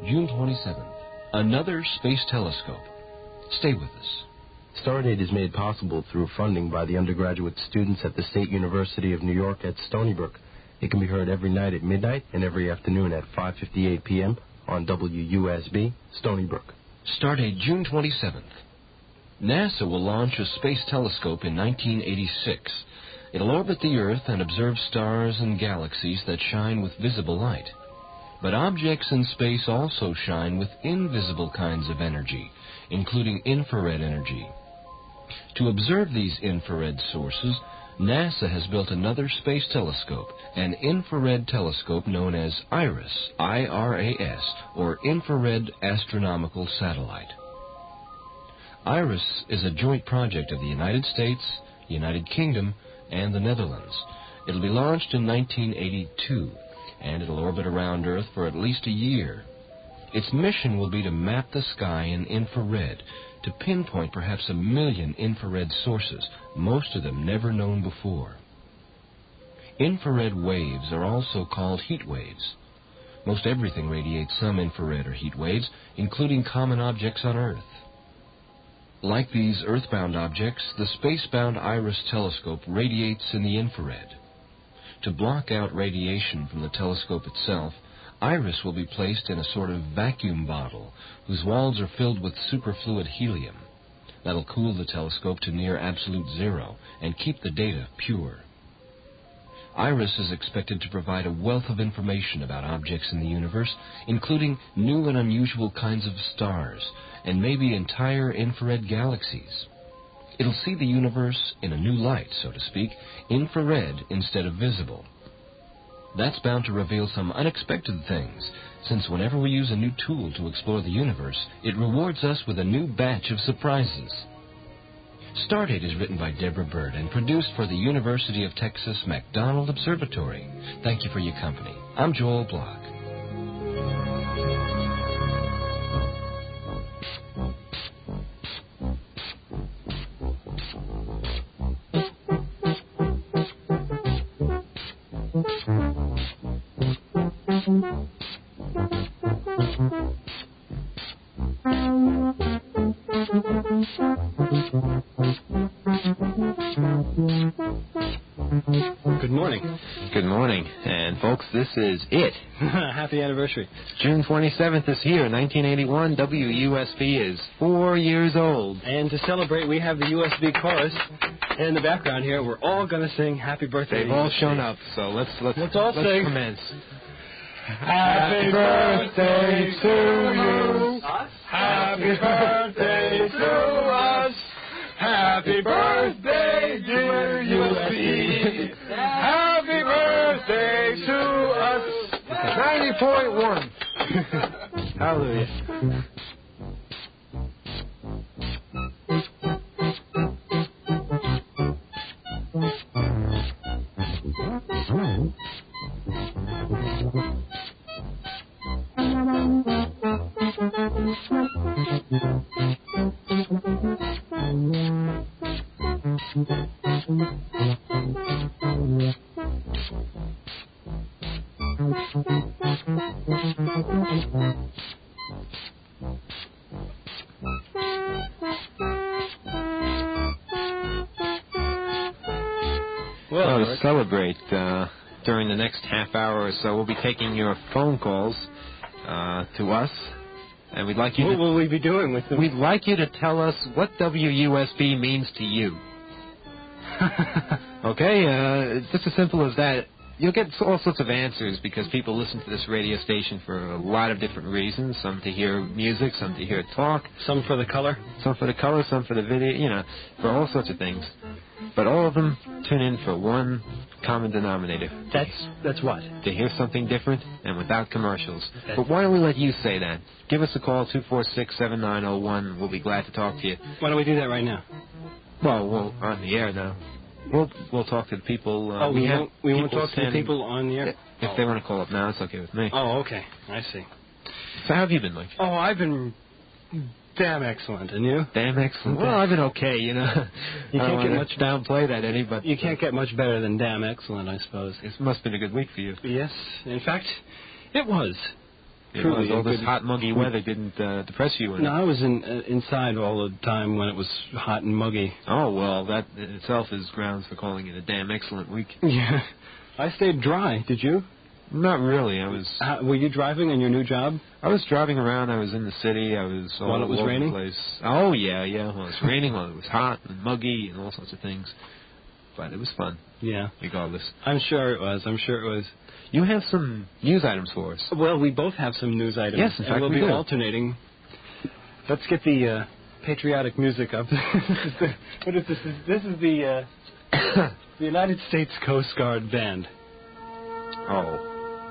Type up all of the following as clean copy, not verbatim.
June 27th. Another space telescope. Stay with us. Stardate is made possible through funding by the undergraduate students at the State University of New York at Stony Brook. It can be heard every night at midnight and every afternoon at 5:58 p.m. on WUSB, Stony Brook. Stardate June 27th. NASA will launch a space telescope in 1986. It'll orbit the Earth and observe stars and galaxies that shine with visible light. But objects in space also shine with invisible kinds of energy, including infrared energy. To observe these infrared sources, NASA has built another space telescope, an infrared telescope known as IRAS, I-R-A-S, or Infrared Astronomical Satellite. IRAS is a joint project of the United States, United Kingdom, and the Netherlands. It'll be launched in 1982, and it'll orbit around Earth for at least a year. Its mission will be to map the sky in infrared, to pinpoint perhaps 1 million infrared sources, most of them never known before. Infrared waves are also called heat waves. Most everything radiates some infrared or heat waves, including common objects on Earth. Like these earthbound objects, the spacebound IRAS telescope radiates in the infrared. To block out radiation from the telescope itself, IRAS will be placed in a sort of vacuum bottle whose walls are filled with superfluid helium. That'll cool the telescope to near absolute zero and keep the data pure. IRAS is expected to provide a wealth of information about objects in the universe, including new and unusual kinds of stars, and maybe entire infrared galaxies. It'll see the universe in a new light, so to speak, infrared instead of visible. That's bound to reveal some unexpected things, since whenever we use a new tool to explore the universe, it rewards us with a new batch of surprises. Stardate is written by Deborah Bird and produced for the University of Texas McDonald Observatory. Thank you for your company. I'm Joel Block. Good morning. Good morning. And folks, this is it. Happy anniversary. June 27th this year, 1981, WUSB is 4 years old. And to celebrate, we have the USB chorus. And in the background here, we're all going to sing Happy Birthday. They've all shown up, so let's all sing. commence. Happy birthday to you. Happy birthday to us. Happy birthday, dear USB. Happy birthday to us. 90.1. Hallelujah. Well, to celebrate, during the next half hour or so, we'll be taking your phone calls to us, and we'd like you What will we be doing with them? We'd like you to tell us what WUSB means to you. Okay? Just as simple as that. You'll get all sorts of answers because people listen to this radio station for a lot of different reasons. Some to hear music, some to hear talk. Some for the color. Some for the color, some for the video, for all sorts of things. But all of them tune in for one common denominator. That's what? To hear something different and without commercials. But why don't we let you say that? Give us a call, 246-7901. We'll be glad to talk to you. Why don't we do that right now? Well, we're on the air now. We'll talk to the people. We won't talk to the people on the air? If they want to call up now, it's okay with me. Oh, okay. I see. So how have you been, Mike? Oh, I've been damn excellent. And you? Damn excellent. Well, I've been okay, You can't get much downplay that any, but you can't get much better than damn excellent, I suppose. It must have been a good week for you. Yes. In fact, it was. Truly, all this hot, muggy weather didn't depress you. No, I was inside all the time when it was hot and muggy. Oh, well, that in itself is grounds for calling it a damn excellent week. Yeah. I stayed dry. Did you? Not really. I was. Were you driving in your new job? I was driving around. I was in the city. I was all while it was over raining. The place. Oh yeah. While it was raining, while it was hot and muggy and all sorts of things. But it was fun. Yeah. Regardless. I'm sure it was. You have some news items for us. Well, we both have some news items. Yes, in fact, we'll we be do. alternating. Let's get the patriotic music up. What is this? This is the the United States Coast Guard Band. Oh.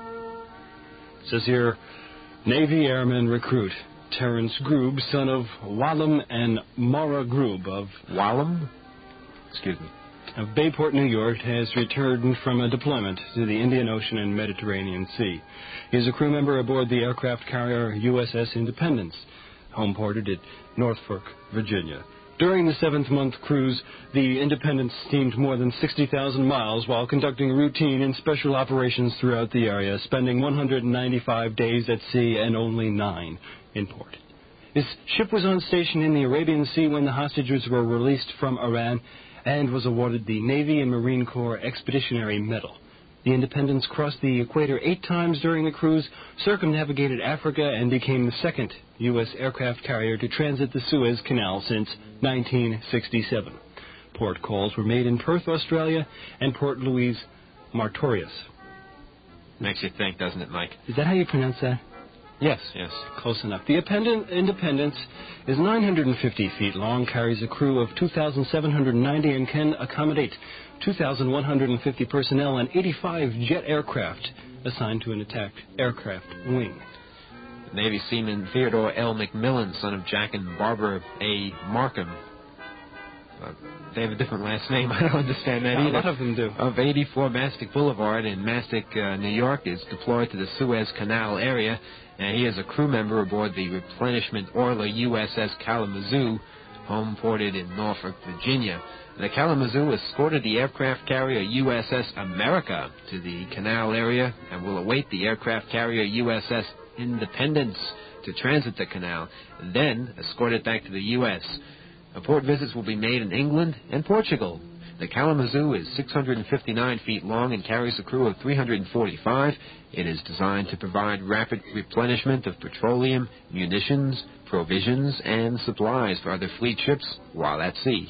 It says here, Navy Airman recruit Terrence Grube, son of Wallum and Mara Grube of Wallum? Excuse me. Of Bayport, New York, has returned from a deployment to the Indian Ocean and Mediterranean Sea. He is a crew member aboard the aircraft carrier USS Independence, homeported at Norfolk, Virginia. During the 7th-month cruise, the Independence steamed more than 60,000 miles while conducting routine and special operations throughout the area, spending 195 days at sea and only 9 in port. His ship was on station in the Arabian Sea when the hostages were released from Iran and was awarded the Navy and Marine Corps Expeditionary Medal. The Independence crossed the equator 8 times during the cruise, circumnavigated Africa, and became the second U.S. aircraft carrier to transit the Suez Canal since 1967. Port calls were made in Perth, Australia, and Port Louis, Martorius. Makes you think, doesn't it, Mike? Is that how you pronounce that? Yes. Close enough. The Independence is 950 feet long, carries a crew of 2,790, and can accommodate 2,150 personnel and 85 jet aircraft assigned to an attack aircraft wing. Navy Seaman Theodore L. McMillan, son of Jack and Barbara A. Markham. They have a different last name. I don't understand that either. A lot of them do. Of 84 Mastic Boulevard in Mastic, New York, is deployed to the Suez Canal area, and he is a crew member aboard the replenishment oiler USS Kalamazoo, home-ported in Norfolk, Virginia. The Kalamazoo escorted the aircraft carrier USS America to the canal area and will await the aircraft carrier USS Independence to transit the canal, then escort it back to the U.S. Port visits will be made in England and Portugal. The Kalamazoo is 659 feet long and carries a crew of 345. It is designed to provide rapid replenishment of petroleum, munitions, provisions, and supplies for other fleet ships while at sea.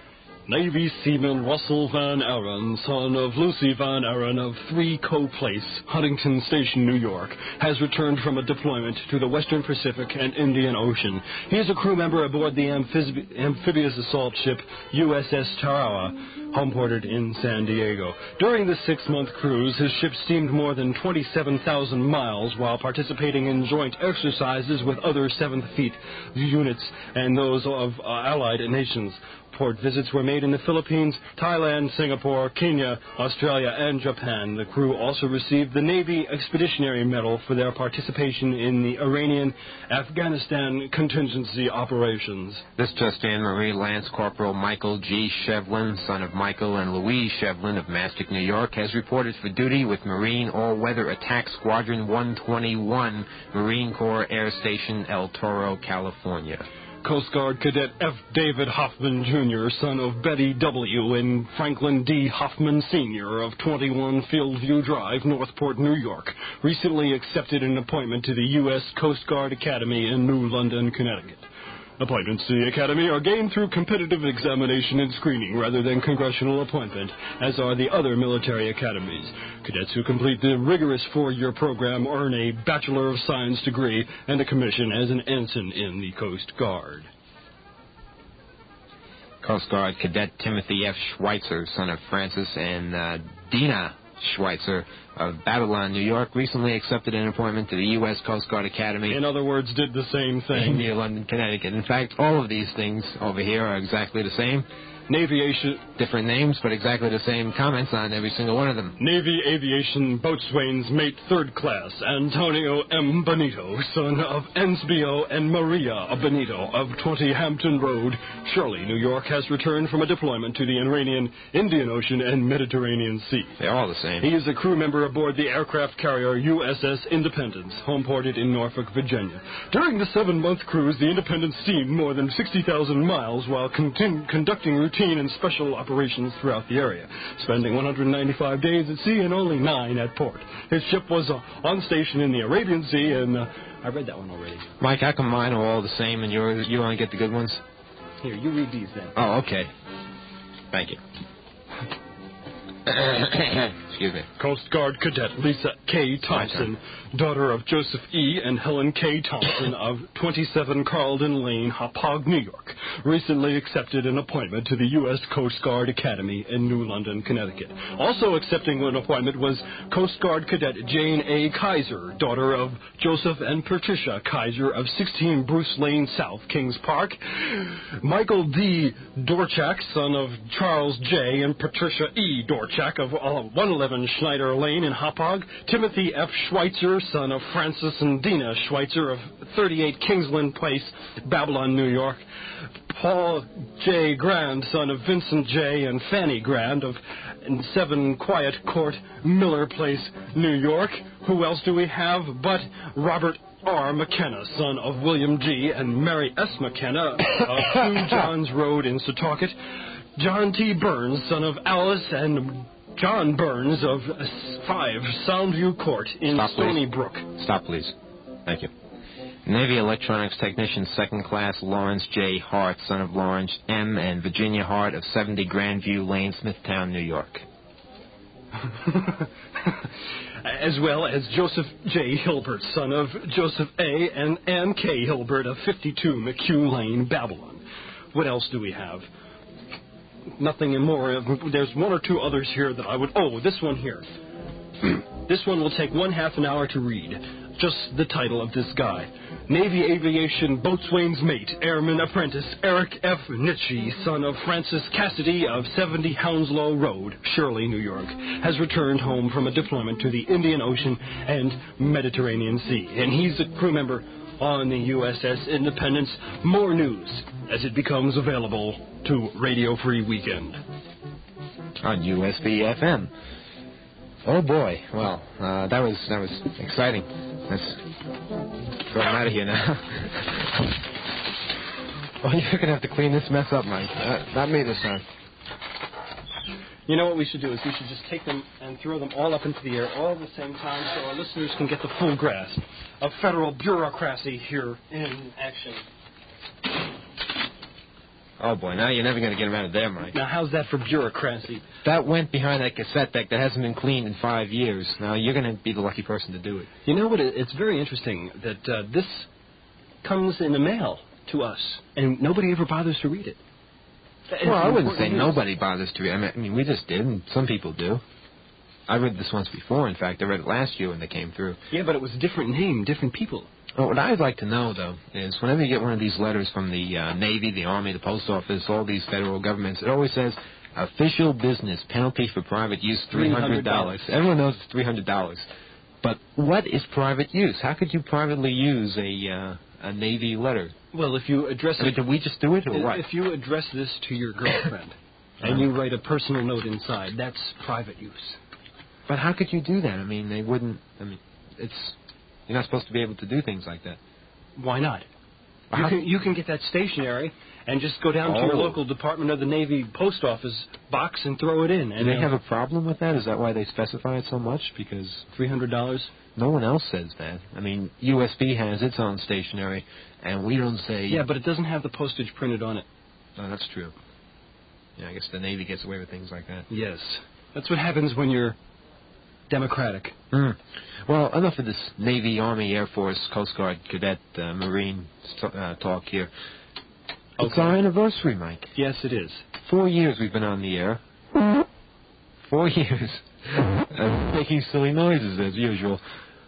Navy Seaman Russell Van Aaron, son of Lucy Van Aaron of 3 Co Place, Huntington Station, New York, has returned from a deployment to the Western Pacific and Indian Ocean. He is a crew member aboard the amphibious assault ship USS Tarawa, homeported in San Diego. During the 6-month cruise, his ship steamed more than 27,000 miles while participating in joint exercises with other 7th Fleet units and those of allied nations. Port visits were made in the Philippines, Thailand, Singapore, Kenya, Australia, and Japan. The crew also received the Navy Expeditionary Medal for their participation in the Iranian-Afghanistan contingency operations. This just in, Marie Lance Corporal Michael G. Shevlin, son of Michael and Louise Shevlin of Mastic, New York, has reported for duty with Marine All-Weather Attack Squadron 121, Marine Corps Air Station, El Toro, California. Coast Guard Cadet F. David Hoffman, Jr., son of Betty W. and Franklin D. Hoffman, Sr. of 21 Fieldview Drive, Northport, New York, recently accepted an appointment to the U.S. Coast Guard Academy in New London, Connecticut. Appointments to the Academy are gained through competitive examination and screening rather than congressional appointment, as are the other military academies. Cadets who complete the rigorous 4-year program earn a Bachelor of Science degree and a commission as an ensign in the Coast Guard. Coast Guard Cadet Timothy F. Schweitzer, son of Francis and Dina Schweitzer of Babylon, New York, recently accepted an appointment to the U.S. Coast Guard Academy. In other words, did the same thing. In New London, Connecticut. In fact, all of these things over here are exactly the same. Different names, but exactly the same comments on every single one of them. Navy Aviation Boatswain's Mate 3rd Class, Antonio M. Benito, son of Ensbio and Maria Benito of 20 Hampton Road, Shirley, New York, has returned from a deployment to the Iranian, Indian Ocean, and Mediterranean Sea. They're all the same. He is a crew member aboard the aircraft carrier USS Independence, homeported in Norfolk, Virginia. During the 7-month cruise, the Independence steamed more than 60,000 miles while conducting routine and special operations throughout the area, spending 195 days at sea and only 9 at port. His ship was on station in the Arabian Sea, and I read that one already. Mike, how come mine are all the same and you only get the good ones? Here, you read these then. Oh, okay. Thank you. Excuse me. Coast Guard Cadet Lisa K. Thompson, daughter of Joseph E. and Helen K. Thompson of 27 Carlton Lane, Hauppauge, New York, recently accepted an appointment to the U.S. Coast Guard Academy in New London, Connecticut. Also accepting an appointment was Coast Guard Cadet Jane A. Kaiser, daughter of Joseph and Patricia Kaiser of 16 Bruce Lane South, Kings Park, Michael D. Dorchak, son of Charles J. and Patricia E. Dorchak of 111 Schneider Lane in Hauppauge, Timothy F. Schweitzer, son of Francis and Dina Schweitzer of 38 Kingsland Place, Babylon, New York, Paul J. Grand, son of Vincent J. and Fanny Grand of 7 Quiet Court, Miller Place, New York. Who else do we have but Robert R. McKenna, son of William G. and Mary S. McKenna of 2 Johns Road in Setauket, John T. Burns, son of Alice and John Burns of 5 Soundview Court in Stony Brook. Stop, please. Thank you. Navy Electronics Technician 2nd Class Lawrence J. Hart, son of Lawrence M. and Virginia Hart of 70 Grandview Lane, Smithtown, New York. As well as Joseph J. Hilbert, son of Joseph A. and Ann K. Hilbert of 52 McHugh Lane, Babylon. What else do we have? Nothing more. There's 1 or 2 others here that I would... Oh, this one here. This one will take 1/2 an hour to read. Just the title of this guy. Navy Aviation Boatswain's Mate, Airman Apprentice Eric F. Nitschke, son of Francis Cassidy of 70 Hounslow Road, Shirley, New York, has returned home from a deployment to the Indian Ocean and Mediterranean Sea. And he's a crew member on the USS Independence. More news as it becomes available to Radio Free Weekend. On USB-FM. Oh boy, well, that was exciting. Let's throw him out of here now. Well, you're going to have to clean this mess up, Mike. Not me this time. You know what we should do is we should just take them and throw them all up into the air all at the same time so our listeners can get the full grasp of federal bureaucracy here in action. Oh, boy, now you're never going to get him out of there, Mike. Now, how's that for bureaucracy? That went behind that cassette deck that hasn't been cleaned in 5 years. Now, you're going to be the lucky person to do it. You know what? It's very interesting that this comes in the mail to us, and nobody ever bothers to read it. Well, I wouldn't say nobody bothers to read it. I mean, we just did, and some people do. I read this once before, in fact. I read it last year when they came through. Yeah, but it was a different name, different people. Well, what I'd like to know, though, is whenever you get one of these letters from the Navy, the Army, the Post Office, all these federal governments, it always says, official business, penalty for private use, $300. Everyone knows it's $300. But what is private use? How could you privately use a Navy letter? Well, if you address it... Did we just do it, or what? If you address this to your girlfriend, and you write a personal note inside, that's private use. But how could you do that? I mean, they wouldn't... I mean, you're not supposed to be able to do things like that. Why not? You can get that stationery and just go down to your local Department of the Navy post office box and throw it in. And do they have a problem with that? Is that why they specify it so much? Because $300? No one else says that. I mean, USB has its own stationery, and we don't say... Yeah, but it doesn't have the postage printed on it. Oh, that's true. Yeah, I guess the Navy gets away with things like that. Yes. That's what happens when you're democratic. Well, enough of this Navy, Army, Air Force, Coast Guard, Cadet, Marine talk here. Okay. It's our anniversary, Mike. Yes, it is. 4 years we've been on the air. 4 years. Making silly noises, as usual.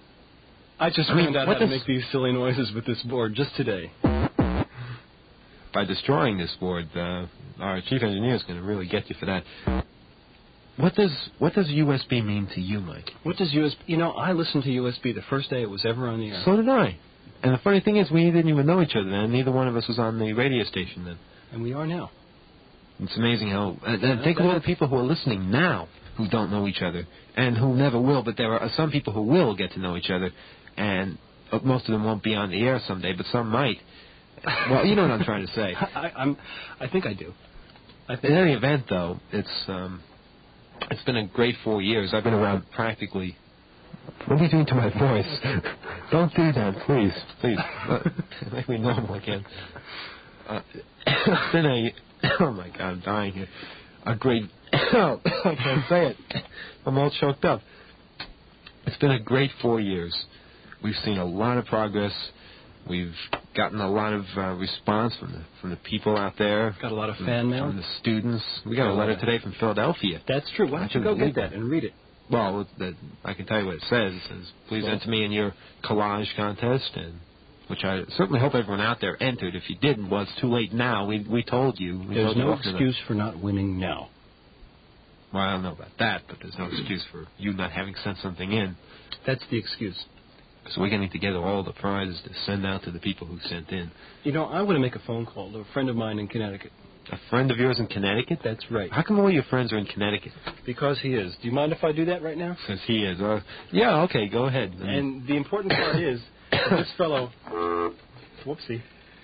I just found out how to make these silly noises with this board just today. by destroying this board. Our chief engineer is going to really get you for that. What does USB mean to you, Mike? What does USB... You know, I listened to USB the first day it was ever on the air. So did I. And the funny thing is, we didn't even know each other then. Neither one of us was on the radio station then. And we are now. It's amazing how... think of all the people who are listening now who don't know each other and who never will, but there are some people who will get to know each other, and most of them won't be on the air someday, but some might. Well, you know what I'm trying to say. I think I do. In any event, though, it's been a great 4 years. I've been around practically... What are you doing to my voice? Don't do that, please. Please. Make me normal again. It's been a... Oh, my God, I'm dying here. A great... I can't say it. I'm all choked up. It's been a great 4 years. We've seen a lot of progress. We've gotten a lot of response from the people out there. Got a lot of fan mail. From the students. We got a letter today from Philadelphia. That's true. Why don't you go get that and read it? Well, I can tell you what it says. It says, please enter me in your collage contest, and which I certainly hope everyone out there entered. If you didn't, well, it's too late now. We told you. There's no excuse for not winning now. Well, I don't know about that, but there's no excuse for you not having sent something in. That's the excuse. So we're getting together all the prizes to send out to the people who sent in. You know, I want to make a phone call to a friend of mine in Connecticut. A friend of yours in Connecticut? That's right. How come all your friends are in Connecticut? Because he is. Do you mind if I do that right now? Since he is. Yeah, okay, go ahead. And the important part is that this fellow, whoopsie,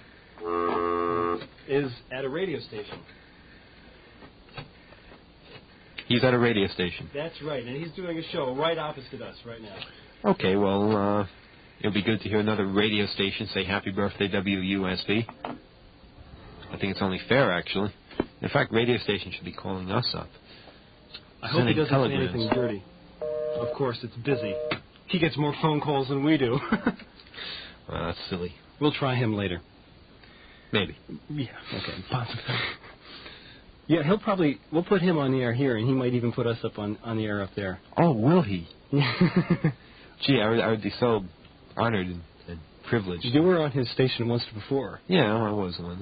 is at a radio station. He's at a radio station. That's right, and he's doing a show right opposite us right now. Okay, well, it'll be good to hear another radio station say happy birthday WUSB. I think it's only fair, actually. In fact, radio stations should be calling us up. I hope he doesn't say anything dirty. Of course, it's busy. He gets more phone calls than we do. Well, that's silly. We'll try him later. Maybe. Yeah, okay, possibly. Yeah, we'll put him on the air here, and he might even put us up on the air up there. Oh, will he? Gee, I would be so honored and privileged. You were on his station once before. Yeah, I was once.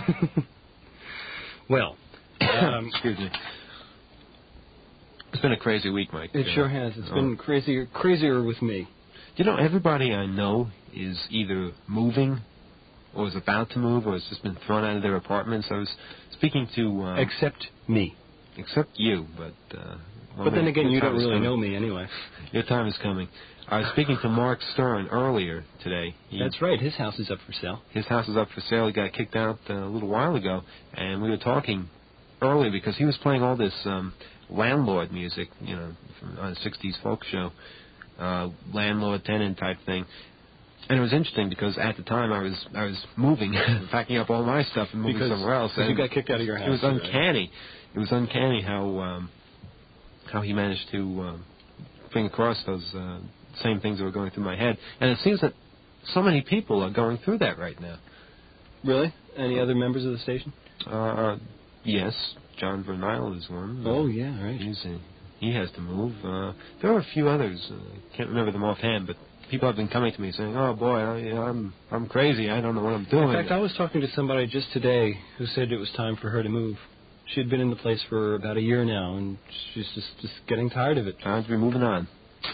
Well, excuse me. It's been a crazy week, Mike. It sure has. It's been crazier with me. You know, everybody I know is either moving or is about to move or has just been thrown out of their apartments. I was speaking to... except me. Except you, but... but then again, you don't really know me anyway. Your time is coming. I was speaking to Mark Stern earlier today. That's right. His house is up for sale. His house is up for sale. He got kicked out a little while ago. And we were talking earlier because he was playing all this landlord music, you know, from a 60s folk show. Landlord-tenant type thing. And it was interesting because at the time I was moving, packing up all my stuff and moving somewhere else. Because you got kicked out of your house. It was uncanny. Right? It was uncanny how he managed to bring across those same things that were going through my head. And it seems that so many people are going through that right now. Really? Any other members of the station? Yes. John Vernile is one. Oh, yeah, right. He has to move. There are a few others. Can't remember them offhand, but people have been coming to me saying, "Oh boy, I'm crazy. I don't know what I'm doing." In fact, I was talking to somebody just today who said it was time for her to move. She had been in the place for about a year now, and she's just getting tired of it. Time to be moving on.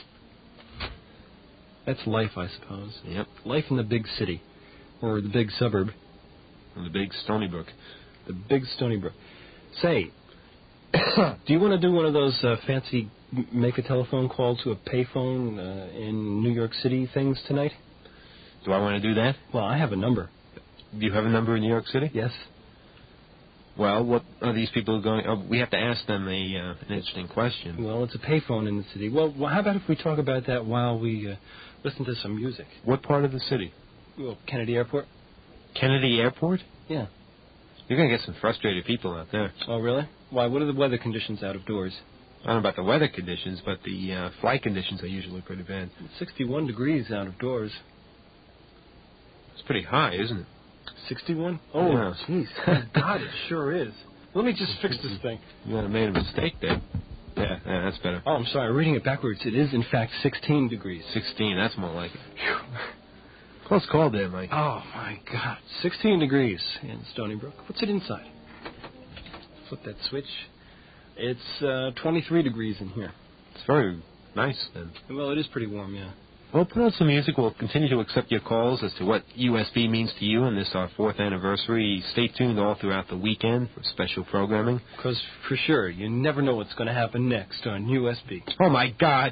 That's life, I suppose. Yep. Life in the big city, or the big suburb. Or the big Stony Brook. The big Stony Brook. Say, do you want to do one of those fancy make a telephone call to a payphone in New York City things tonight? Do I want to do that? Well, I have a number. Do you have a number in New York City? Yes. Well, what are these people going... we have to ask them an interesting question. Well, it's a payphone in the city. Well, how about if we talk about that while we listen to some music? What part of the city? Well, Kennedy Airport. Kennedy Airport? Yeah. You're going to get some frustrated people out there. Oh, really? Why? What are the weather conditions out of doors? I don't know about the weather conditions, but the flight conditions are usually pretty bad. It's 61 degrees out of doors. It's pretty high, isn't it? 61? Oh, jeez. Yeah. God, it sure is. Let me just fix this thing. You might have made a mistake there. Yeah, that's better. Oh, I'm sorry. Reading it backwards. It is, in fact, 16 degrees. 16, that's more like it. close call there, Mike. Oh, my God. 16 degrees in Stony Brook. What's it inside? Flip that switch. It's 23 degrees in here. It's very nice, then. Well, it is pretty warm, yeah. Well, put on some music. We'll continue to accept your calls as to what USB means to you on this, our 4th anniversary. Stay tuned all throughout the weekend for special programming. Because, for sure, you never know what's going to happen next on USB. Oh, my God.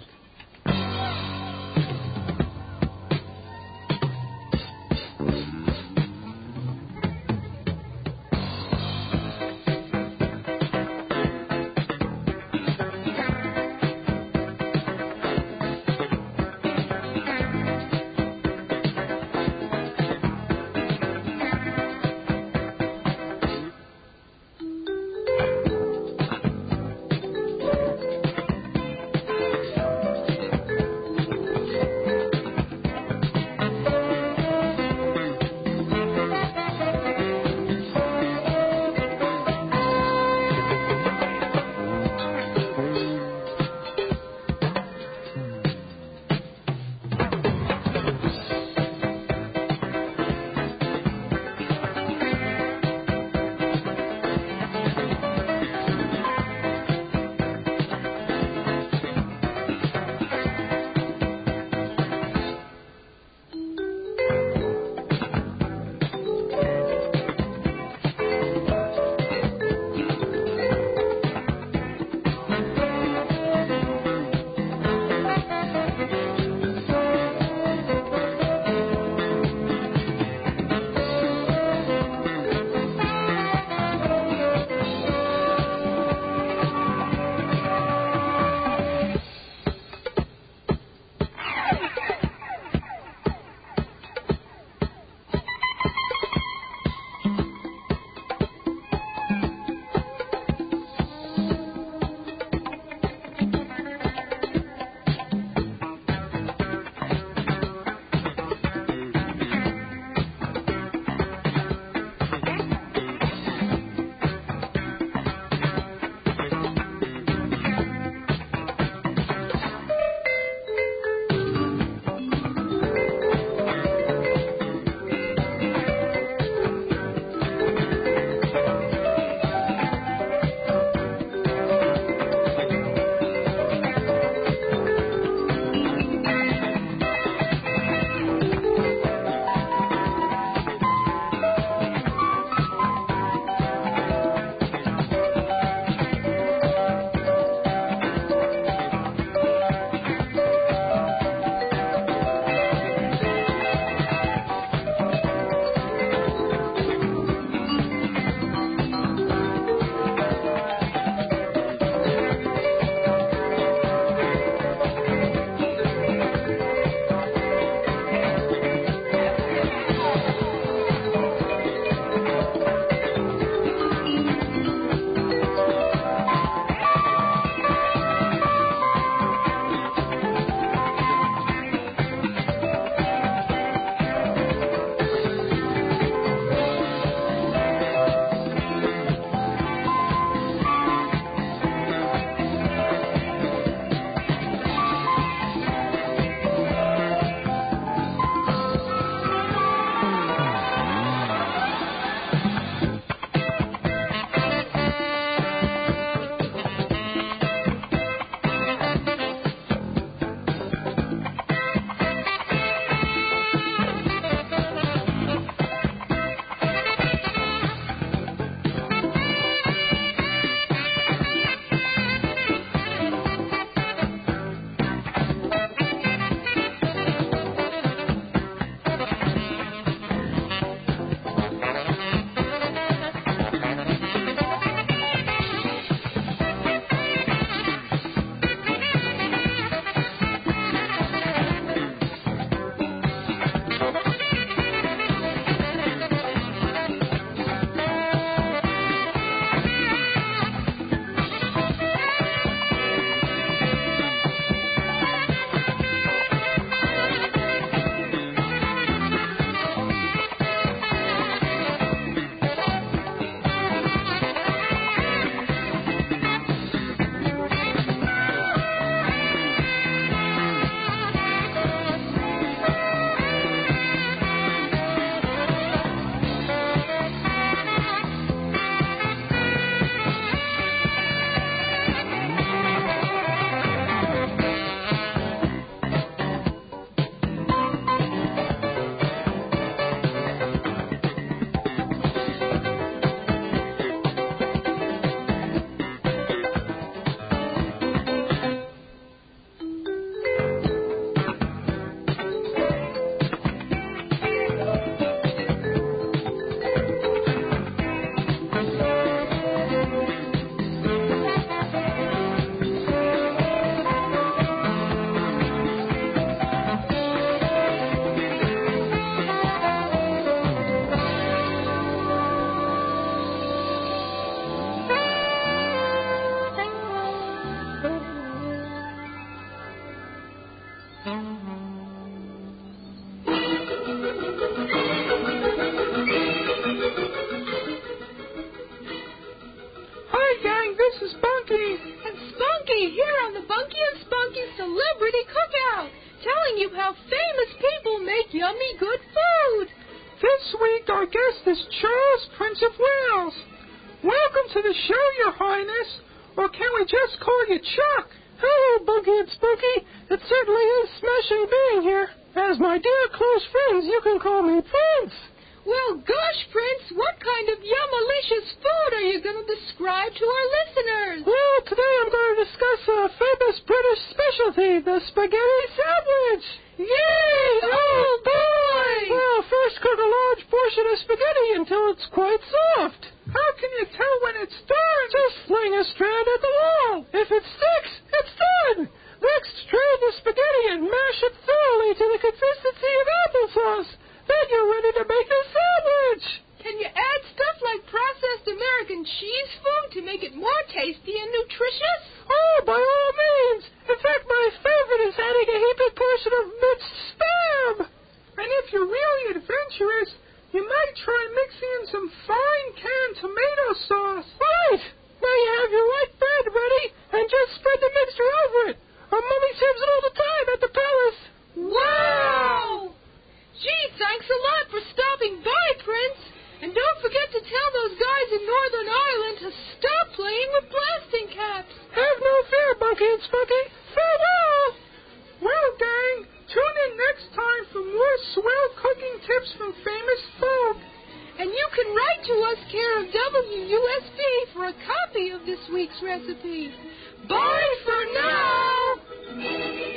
Hi, gang, this is Bunky. And Spunky here on the Bunky and Spunky Celebrity Cookout, telling you how famous people make yummy good food. This week our guest is Charles, Prince of Wales. Welcome to the show, Your Highness. Or can we just call you Chuck? Hello, Bunky and Spunky. It certainly is smashing being here. As my dear close friends, you can call me Prince. Well, gosh, Prince, what kind of yummalicious food are you going to describe to our listeners? Well, today I'm going to discuss a famous British specialty, the spaghetti sandwich. Yay! Oh, boy! Well, first cook a large portion of spaghetti until it's quite soft. How can you tell when it's done? Just sling a strand at the wall. If it sticks, it's done. Next, strain the spaghetti and mash it thoroughly to the consistency of applesauce. Then you're ready to make a sandwich. Can you add stuff like processed American cheese food to make it more tasty and nutritious? Oh, by all means. In fact, my favorite is adding a heaping portion of minced spam. And if you're really adventurous, you might try mixing in some fine canned tomato sauce. Right. Now you have your white bread ready, and just spread the mixture over it. Our mummy serves it all the time at the palace. Wow! Gee, thanks a lot for stopping by, Prince. And don't forget to tell those guys in Northern Ireland to stop playing with blasting caps. Have no fear, Bunky and Spunky. Farewell! Well, gang, tune in next time for more swell cooking tips from famous folk. And you can write to us care of WUSB for a copy of this week's recipe. Bye for now!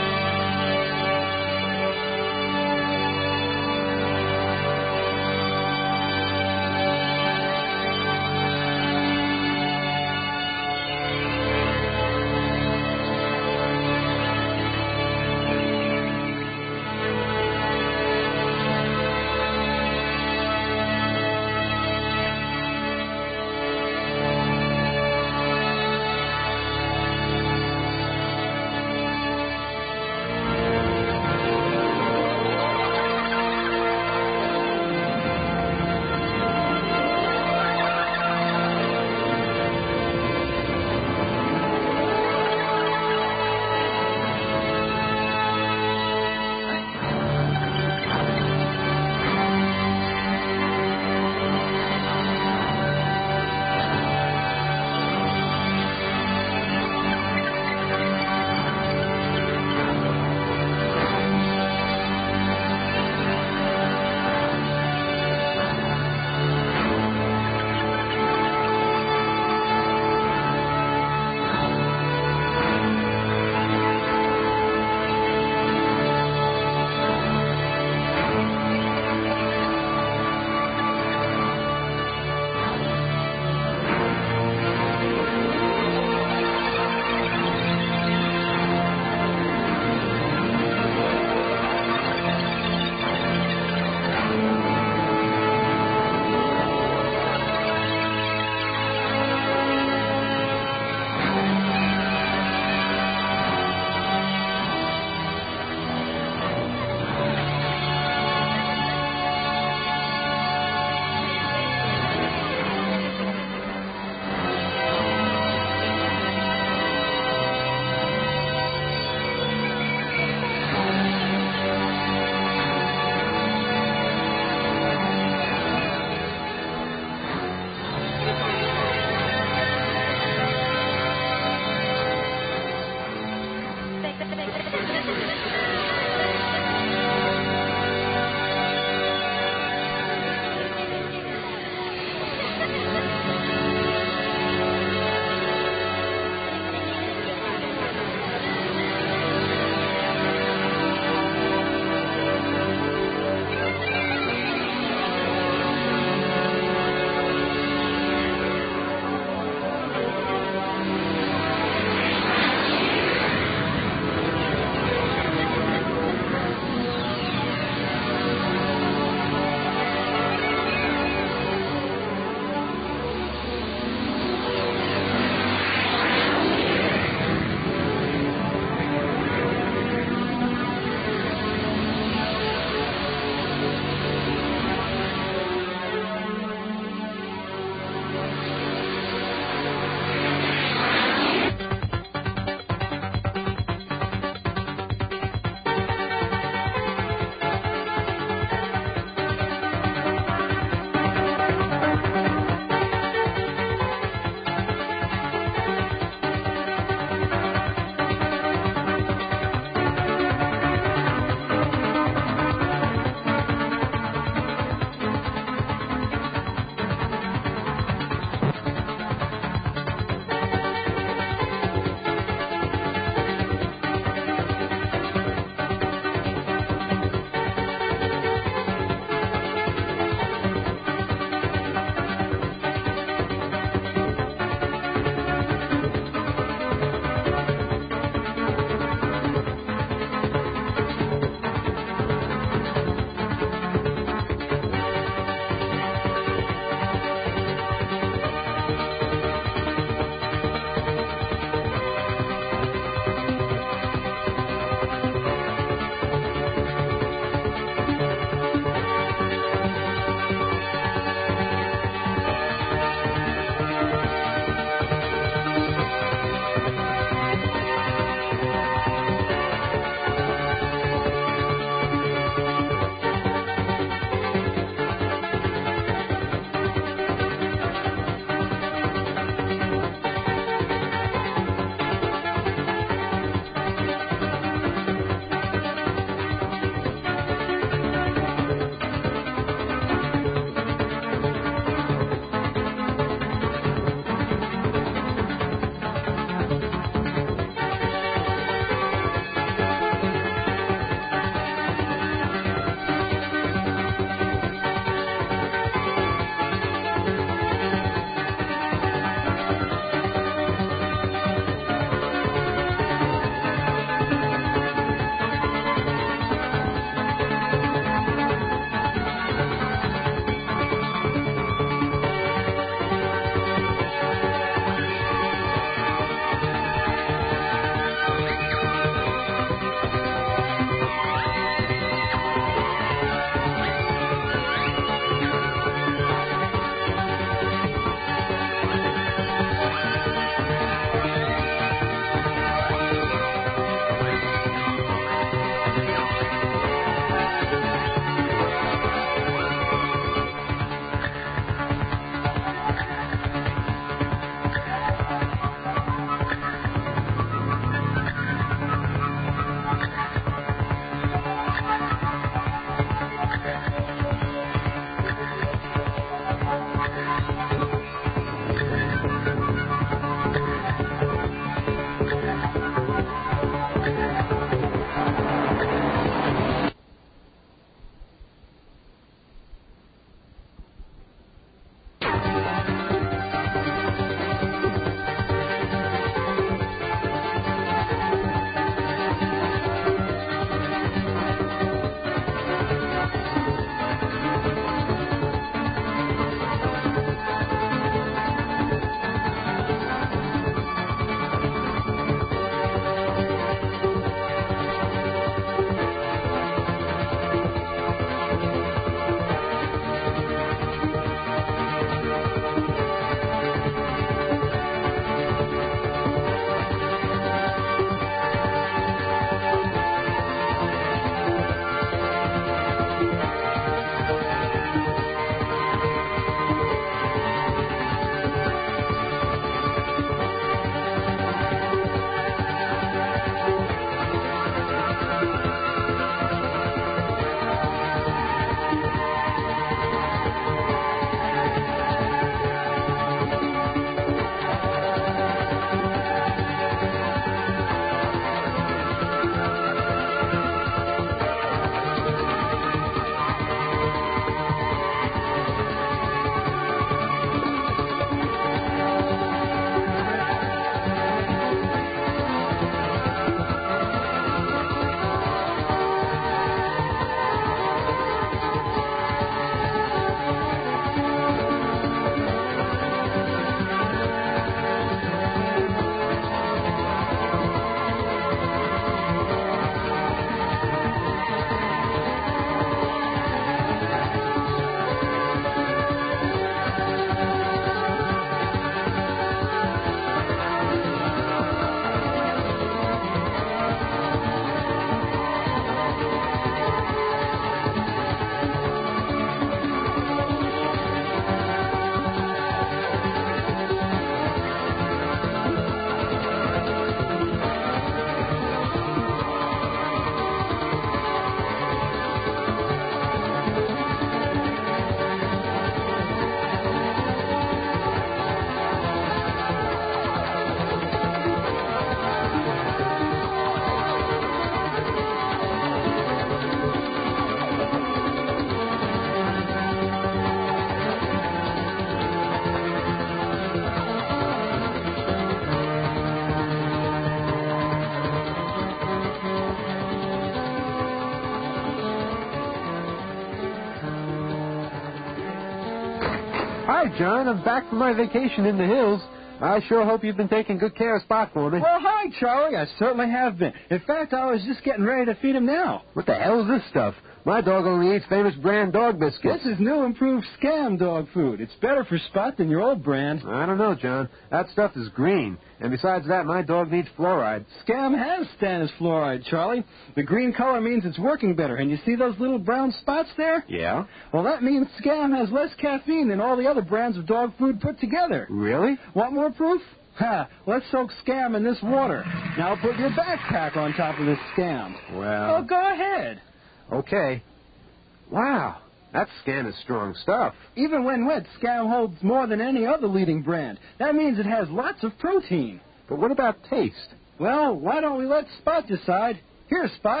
Hi, John. I'm back from my vacation in the hills. I sure hope you've been taking good care of Spot for me. Well, hi, Charlie. I certainly have been. In fact, I was just getting ready to feed him now. What the hell is this stuff? My dog only eats Famous Brand dog biscuits. This is new improved Scam dog food. It's better for Spot than your old brand. I don't know, John. That stuff is green. And besides that, my dog needs fluoride. Scam has stannous fluoride, Charlie. The green color means it's working better. And you see those little brown spots there? Yeah? Well, that means Scam has less caffeine than all the other brands of dog food put together. Really? Want more proof? Ha! Let's soak Scam in this water. Now put your backpack on top of this Scam. Well... Oh, go ahead. Okay. Wow. That Scam is strong stuff. Even when wet, Scam holds more than any other leading brand. That means it has lots of protein. But what about taste? Well, why don't we let Spot decide? Here, Spot.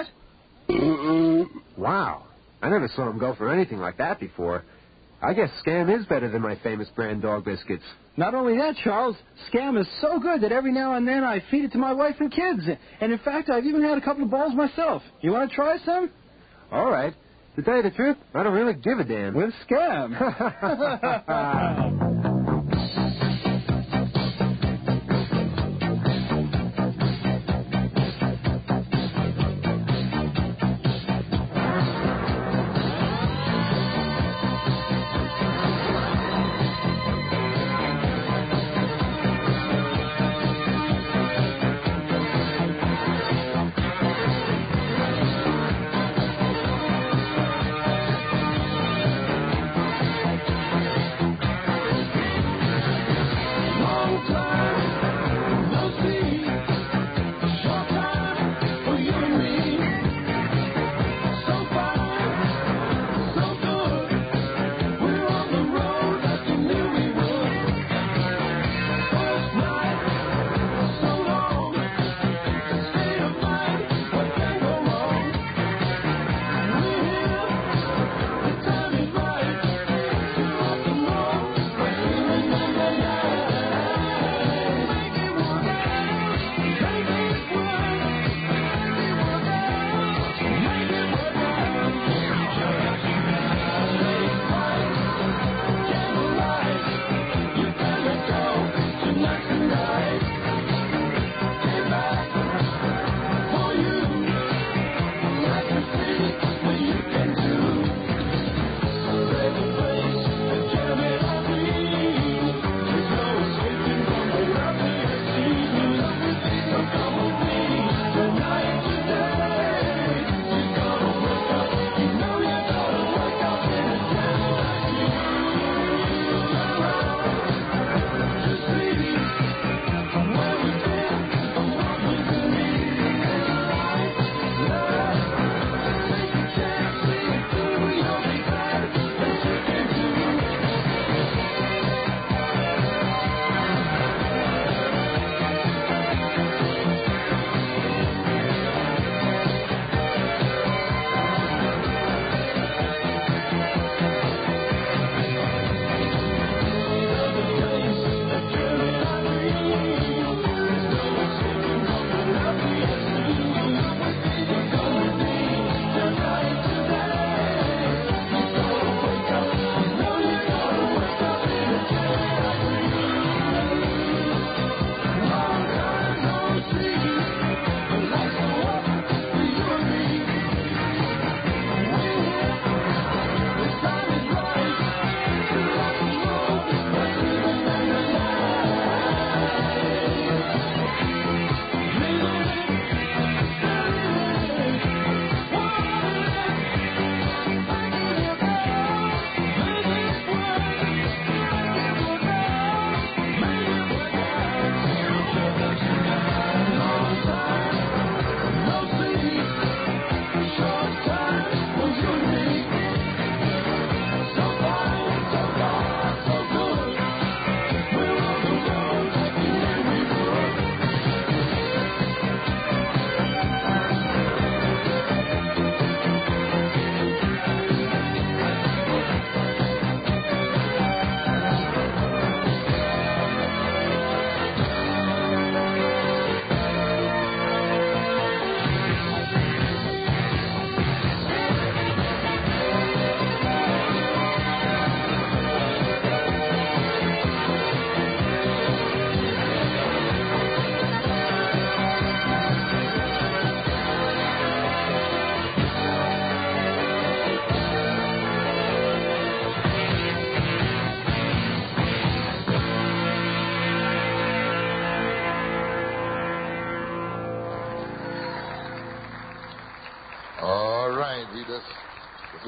Wow. I never saw him go for anything like that before. I guess Scam is better than my Famous Brand dog biscuits. Not only that, Charles, Scam is so good that every now and then I feed it to my wife and kids. And in fact, I've even had a couple of balls myself. You want to try some? All right. To tell you the truth, I don't really give a damn. With Scam.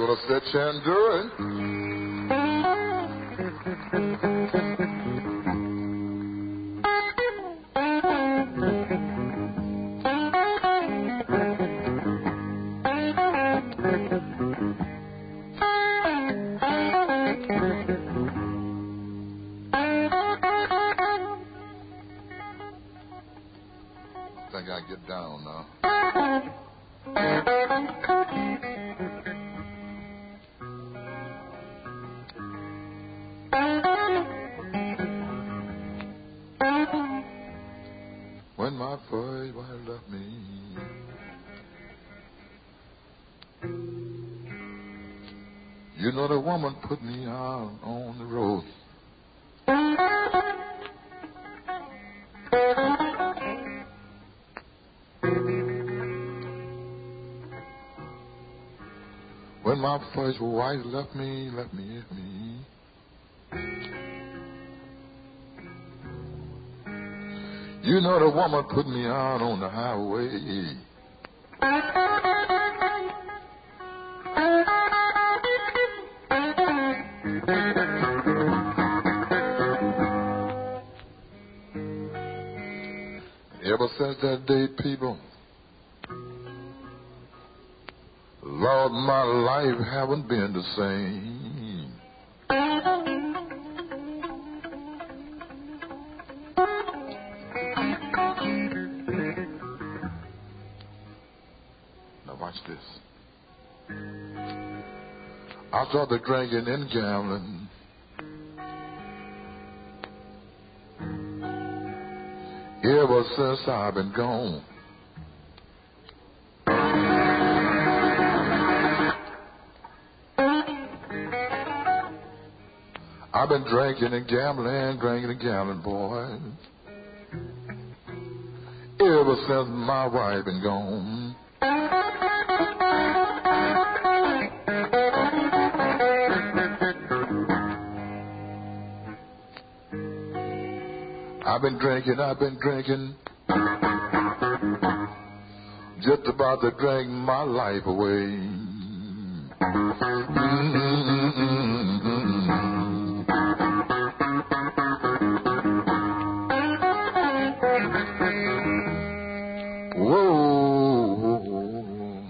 Yellow stitch and do it. I think I get down now. When my first wife left me, you know the woman put me out on the road. When my first wife left me. You know the woman put me out on the highway. Ever since that day, people, Lord, my life haven't been the same. Now watch this. I started drinking and gambling. Ever since I've been gone. I've been drinking and gambling, boy. Ever since my wife been gone. I've been drinking, just about to drink my life away. Whoa.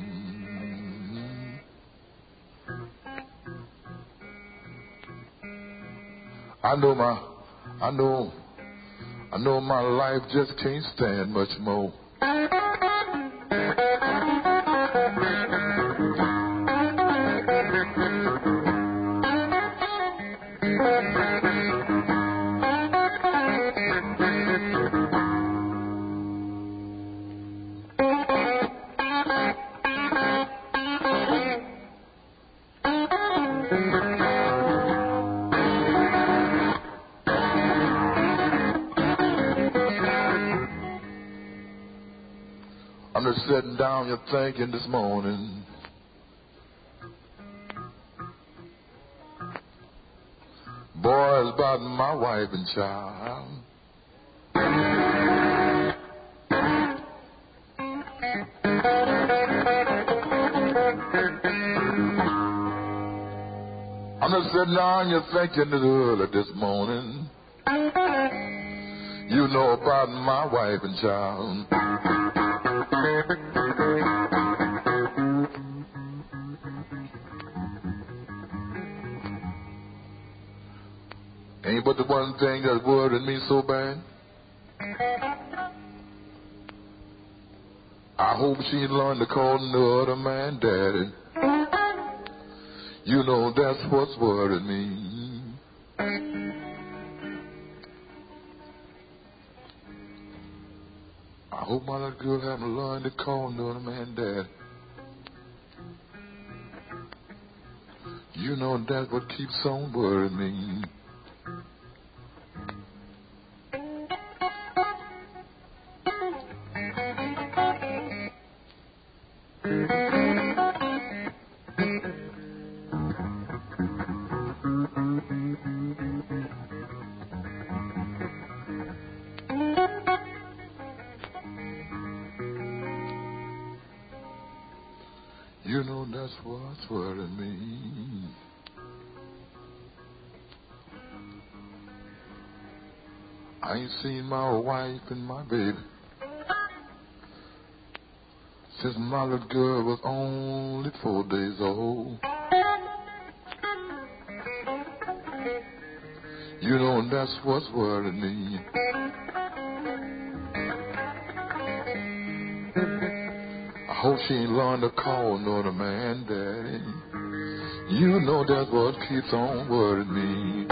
I know my life just can't stand much more. I'm just sitting down here thinking this morning. Boy, it's about my wife and child. I'm just sitting down here thinking this early this morning. You know about my wife and child. Ain't but the one thing that's worried me so bad. I hope she learned to call no other man daddy. You know that's what's worried me. I hope my little girl haven't learned to call no other man daddy. You know that's what keeps on worrying me. You know that's what's worrying me. I ain't seen my wife and my baby since my little girl was only 4 days old. You know, and that's what's worrying me. I hope she ain't learned to call no other man daddy. You know that's what keeps on worrying me.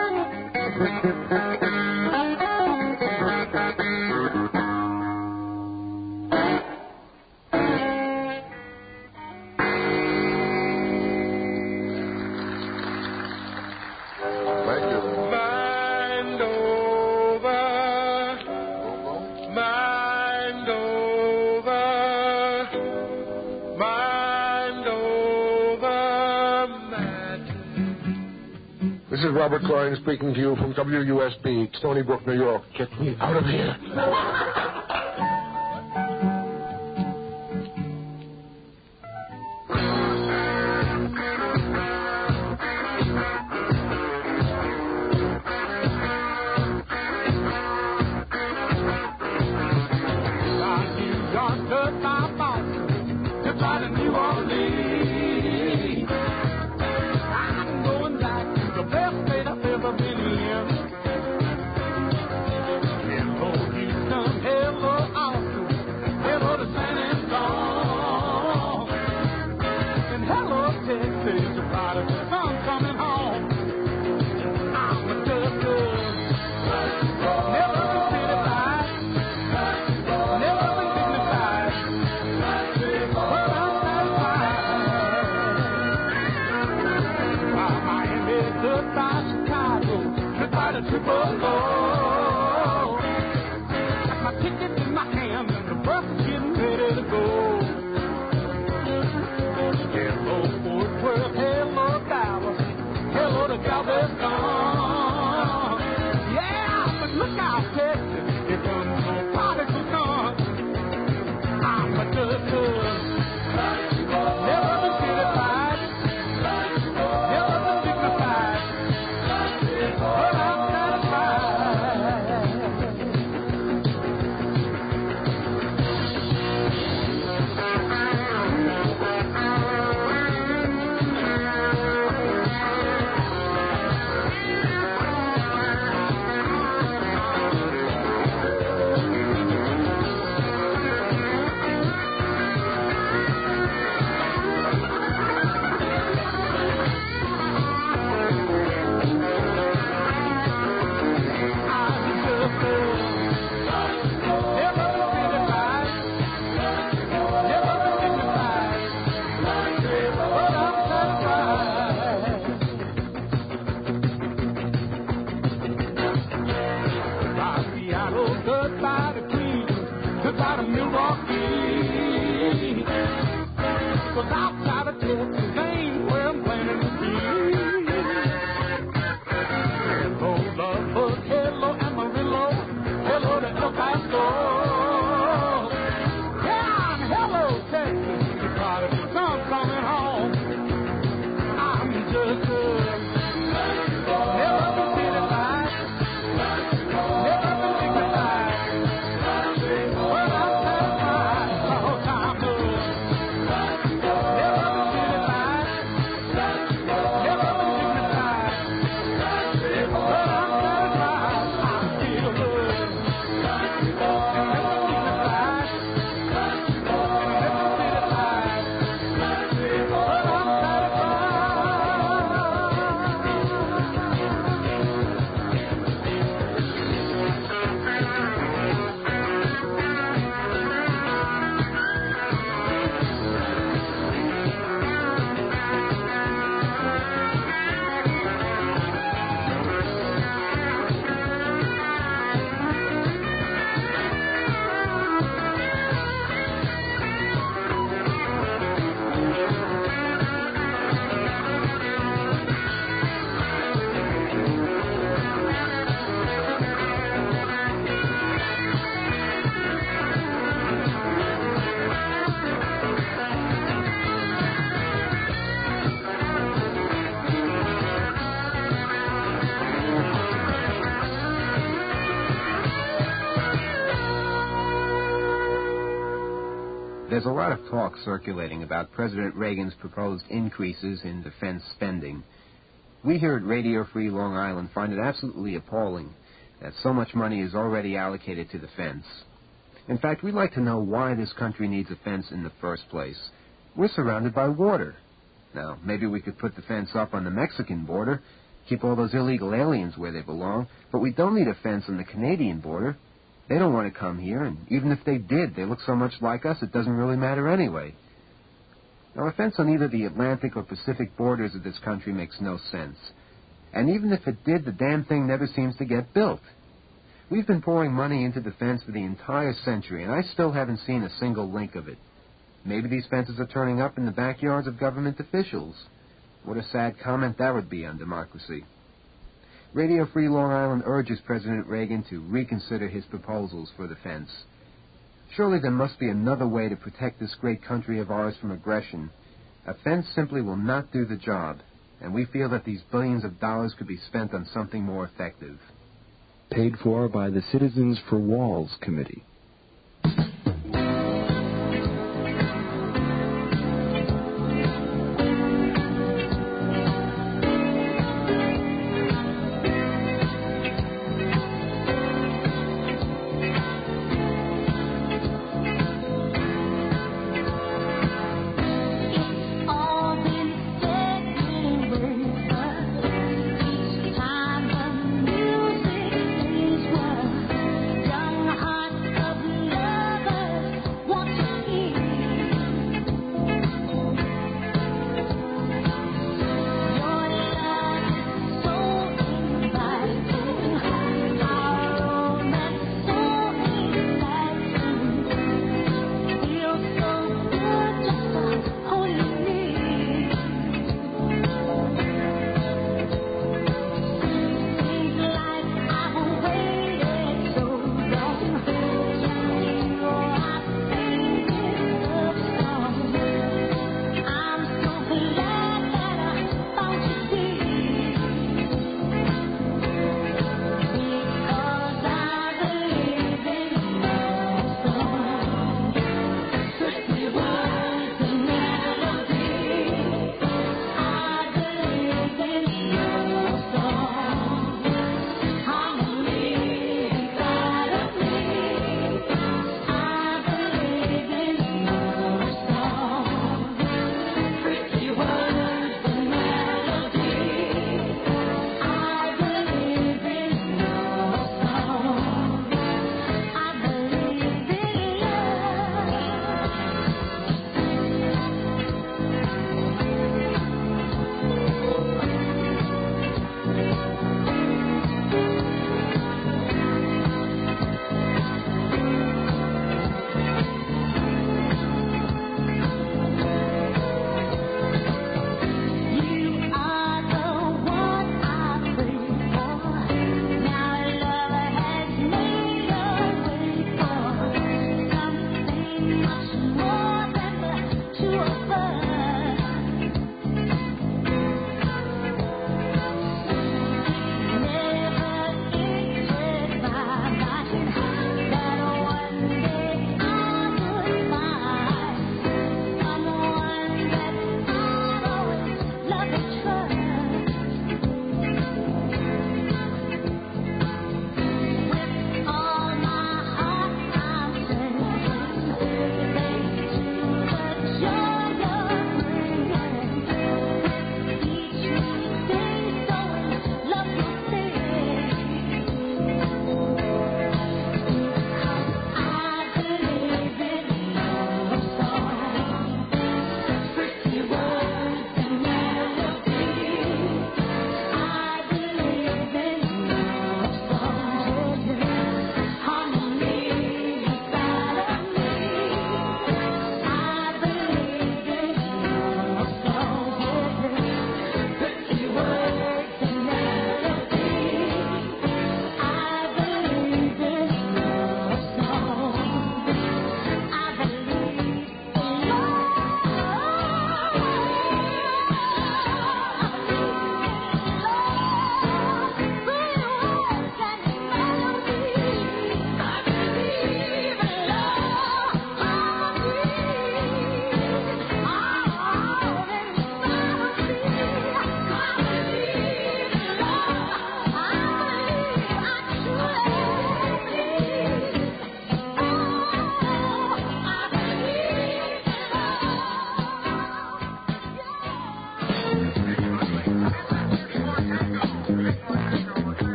This is Robert Klein speaking to you from WUSB, Stony Brook, New York. Get me out of here. Well, I'm satisfied. There's a lot of talk circulating about President Reagan's proposed increases in defense spending. We here at Radio Free Long Island find it absolutely appalling that so much money is already allocated to defense. In fact, we'd like to know why this country needs a fence in the first place. We're surrounded by water. Now, maybe we could put the fence up on the Mexican border, keep all those illegal aliens where they belong, but we don't need a fence on the Canadian border. They don't want to come here, and even if they did, they look so much like us it doesn't really matter anyway. Now, a fence on either the Atlantic or Pacific borders of this country makes no sense. And even if it did, the damn thing never seems to get built. We've been pouring money into defense for the entire century, and I still haven't seen a single link of it. Maybe these fences are turning up in the backyards of government officials. What a sad comment that would be on democracy. Radio Free Long Island urges President Reagan to reconsider his proposals for the fence. Surely there must be another way to protect this great country of ours from aggression. A fence simply will not do the job, and we feel that these billions of dollars could be spent on something more effective. Paid for by the Citizens for Walls Committee. Time the music plays, well, young hearts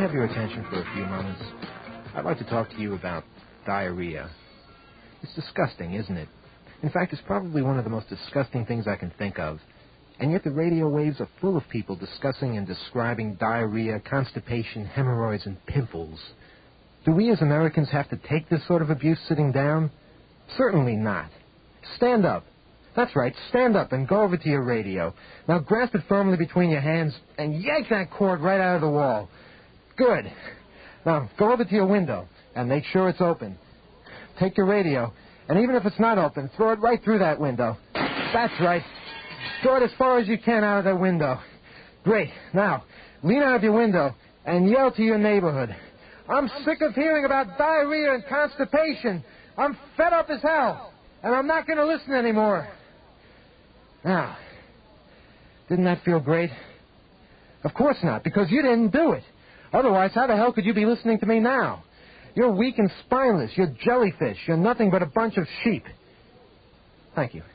have your attention for a few moments? I'd like to talk to you about diarrhea. It's disgusting, isn't it? In fact, it's probably one of the most disgusting things I can think of. And yet the radio waves are full of people discussing and describing diarrhea, constipation, hemorrhoids, and pimples. Do we as Americans have to take this sort of abuse sitting down? Certainly not. Stand up. That's right, stand up and go over to your radio. Now grasp it firmly between your hands and yank that cord right out of the wall. Good. Now go over to your window and make sure it's open. Take your radio, and even if it's not open, throw it right through that window. That's right. Throw it as far as you can out of that window. Great. Now, lean out of your window and yell to your neighborhood. I'm sick of hearing about diarrhea and constipation. I'm fed up as hell, and I'm not going to listen anymore. Now, didn't that feel great? Of course not, because you didn't do it. Otherwise, how the hell could you be listening to me now? You're weak and spineless. You're jellyfish. You're nothing but a bunch of sheep. Thank you.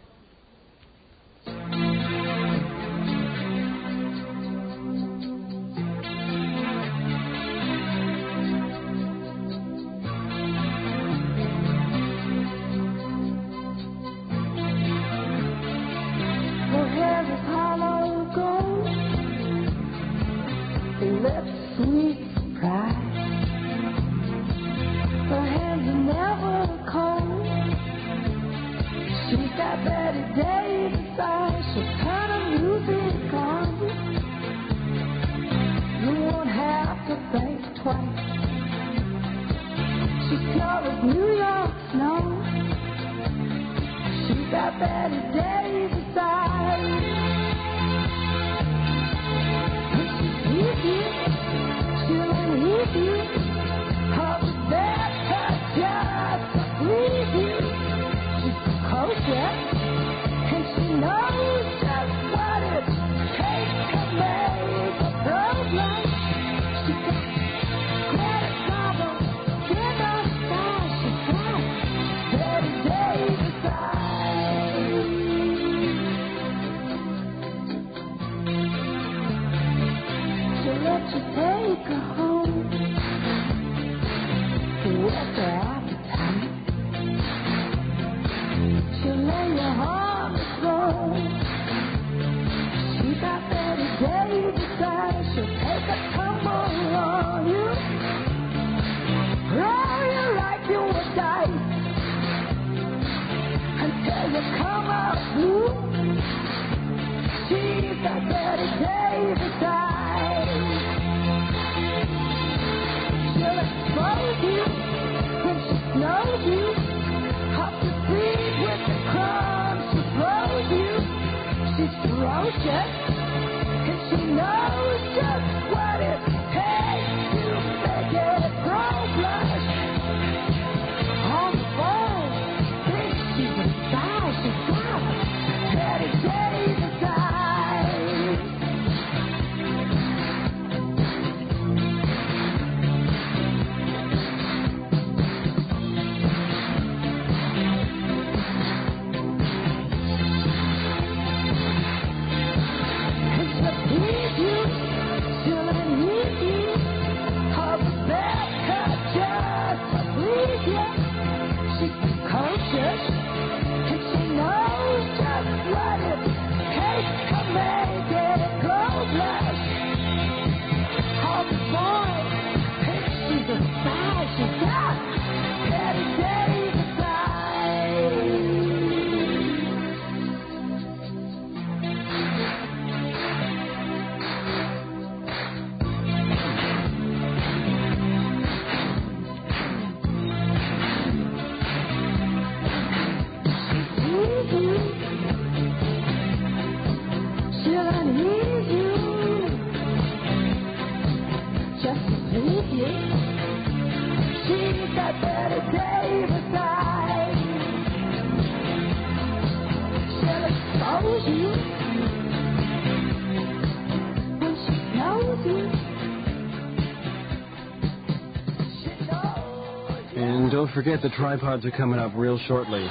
And don't forget the tripods are coming up real shortly.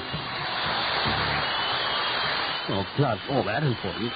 Well, it's not all that important.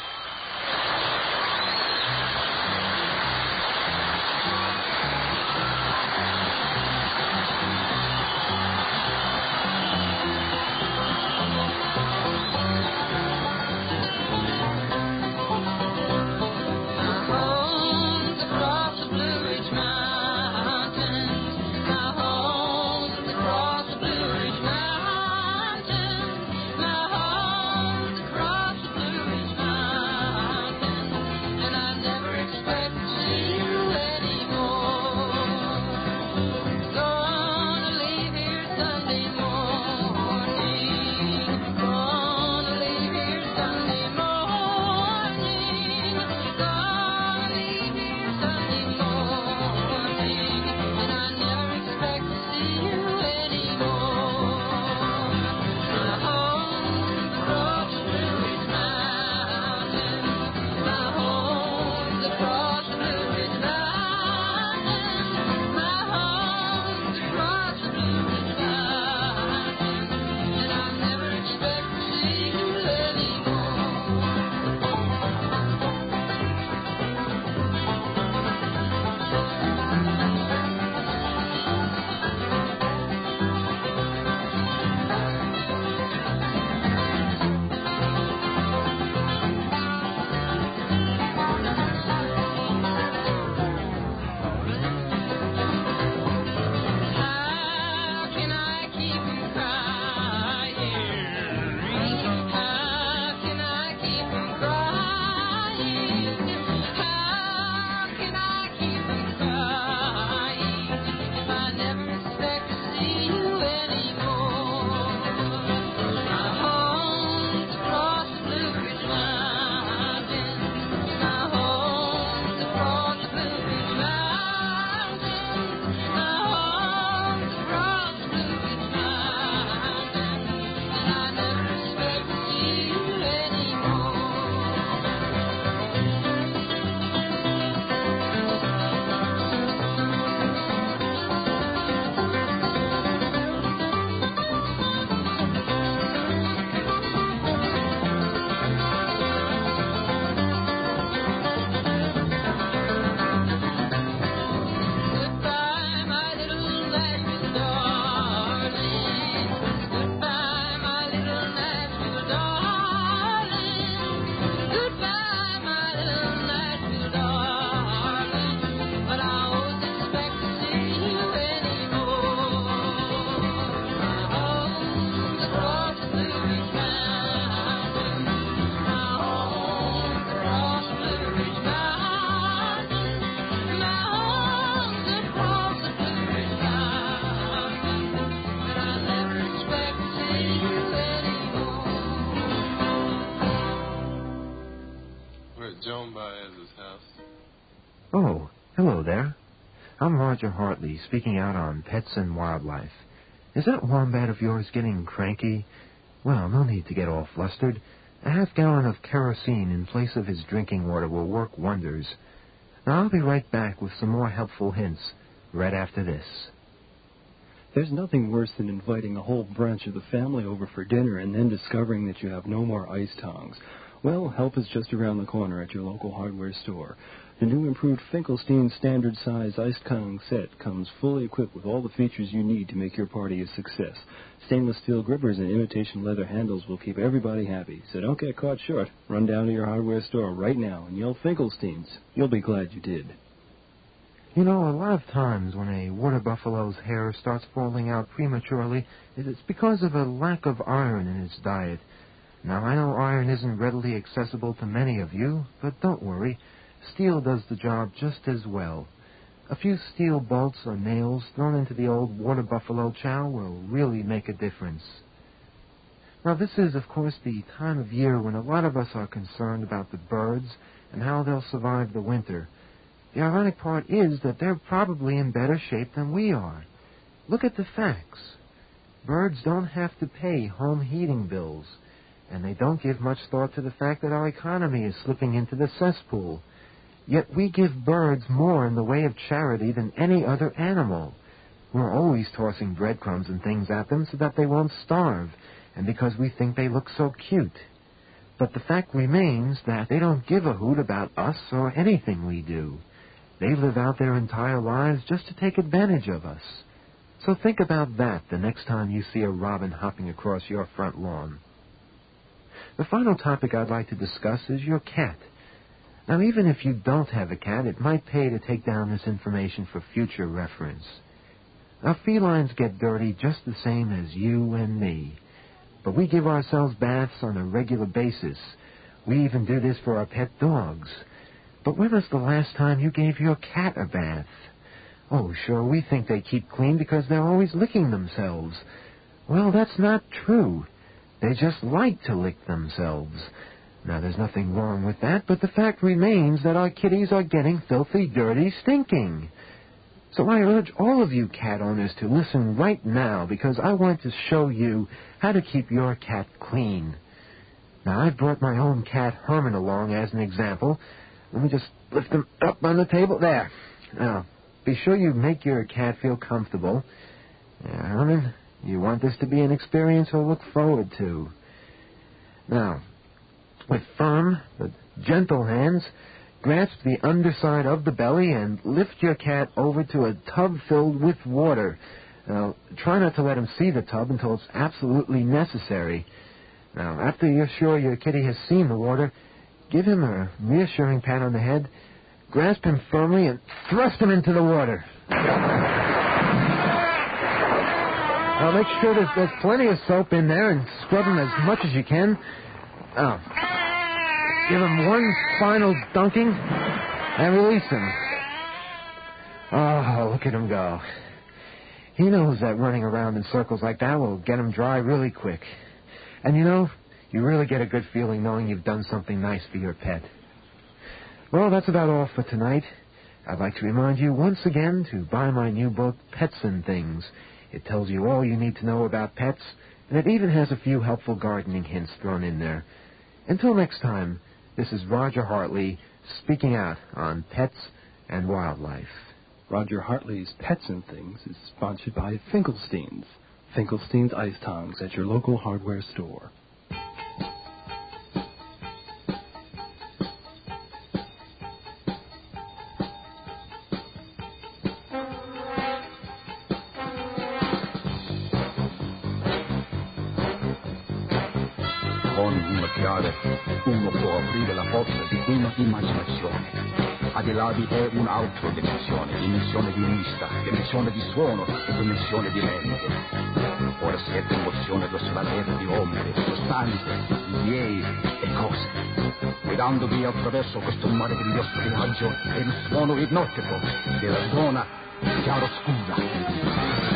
I'm Roger Hartley, speaking out on Pets and Wildlife. Is that wombat of yours getting cranky? Well, no need to get all flustered. A half-gallon of kerosene in place of his drinking water will work wonders. Now, I'll be right back with some more helpful hints right after this. There's nothing worse than inviting a whole branch of the family over for dinner and then discovering that you have no more ice tongs. Well, help is just around the corner at your local hardware store. The new improved Finkelstein standard size ice tongue set comes fully equipped with all the features you need to make your party a success. Stainless steel grippers and imitation leather handles will keep everybody happy, so don't get caught short. Run down to your hardware store right now and yell Finkelsteins. You'll be glad you did. You know, a lot of times when a water buffalo's hair starts falling out prematurely, it's because of a lack of iron in its diet. Now, I know iron isn't readily accessible to many of you, but don't worry. Steel does the job just as well. A few steel bolts or nails thrown into the old water buffalo chow will really make a difference. Now, this is, of course, the time of year when a lot of us are concerned about the birds and how they'll survive the winter. The ironic part is that they're probably in better shape than we are. Look at the facts. Birds don't have to pay home heating bills, and they don't give much thought to the fact that our economy is slipping into the cesspool. Yet we give birds more in the way of charity than any other animal. We're always tossing breadcrumbs and things at them so that they won't starve, and because we think they look so cute. But the fact remains that they don't give a hoot about us or anything we do. They live out their entire lives just to take advantage of us. So think about that the next time you see a robin hopping across your front lawn. The final topic I'd like to discuss is your cat. Now, even if you don't have a cat, it might pay to take down this information for future reference. Now, felines get dirty just the same as you and me. But we give ourselves baths on a regular basis. We even do this for our pet dogs. But when was the last time you gave your cat a bath? Oh, sure, we think they keep clean because they're always licking themselves. Well, that's not true. They just like to lick themselves. Now, there's nothing wrong with that, but the fact remains that our kitties are getting filthy, dirty, stinking. So I urge all of you cat owners to listen right now, because I want to show you how to keep your cat clean. Now, I've brought my own cat, Herman, along as an example. Let me just lift him up on the table. There. Now, be sure you make your cat feel comfortable. Herman, you want this to be an experience to look forward to. Now, with firm but gentle hands, grasp the underside of the belly and lift your cat over to a tub filled with water. Now, try not to let him see the tub until it's absolutely necessary. Now, after you're sure your kitty has seen the water, give him a reassuring pat on the head, grasp him firmly, and thrust him into the water. Now, make sure there's plenty of soap in there and scrub him as much as you can. Oh. Give him one final dunking and release him. Oh, look at him go. He knows that running around in circles like that will get him dry really quick. And you know, you really get a good feeling knowing you've done something nice for your pet. Well, that's about all for tonight. I'd like to remind you once again to buy my new book, Pets and Things. It tells you all you need to know about pets, and it even has a few helpful gardening hints thrown in there. Until next time, this is Roger Hartley speaking out on Pets and Wildlife. Roger Hartley's Pets and Things is sponsored by Finkelstein's. Finkelstein's Ice Tongs at your local hardware store. Con una chiave uno può aprire la porta di un'immaginazione. Al di là di te un'altra dimensione di vista, dimensione di suono e dimensione di mente. Ora siete emozione lo sfavore di ombre, sostanze, miei e cose. Guidandovi attraverso questo meraviglioso viaggio è il suono ipnotico della zona chiaroscura.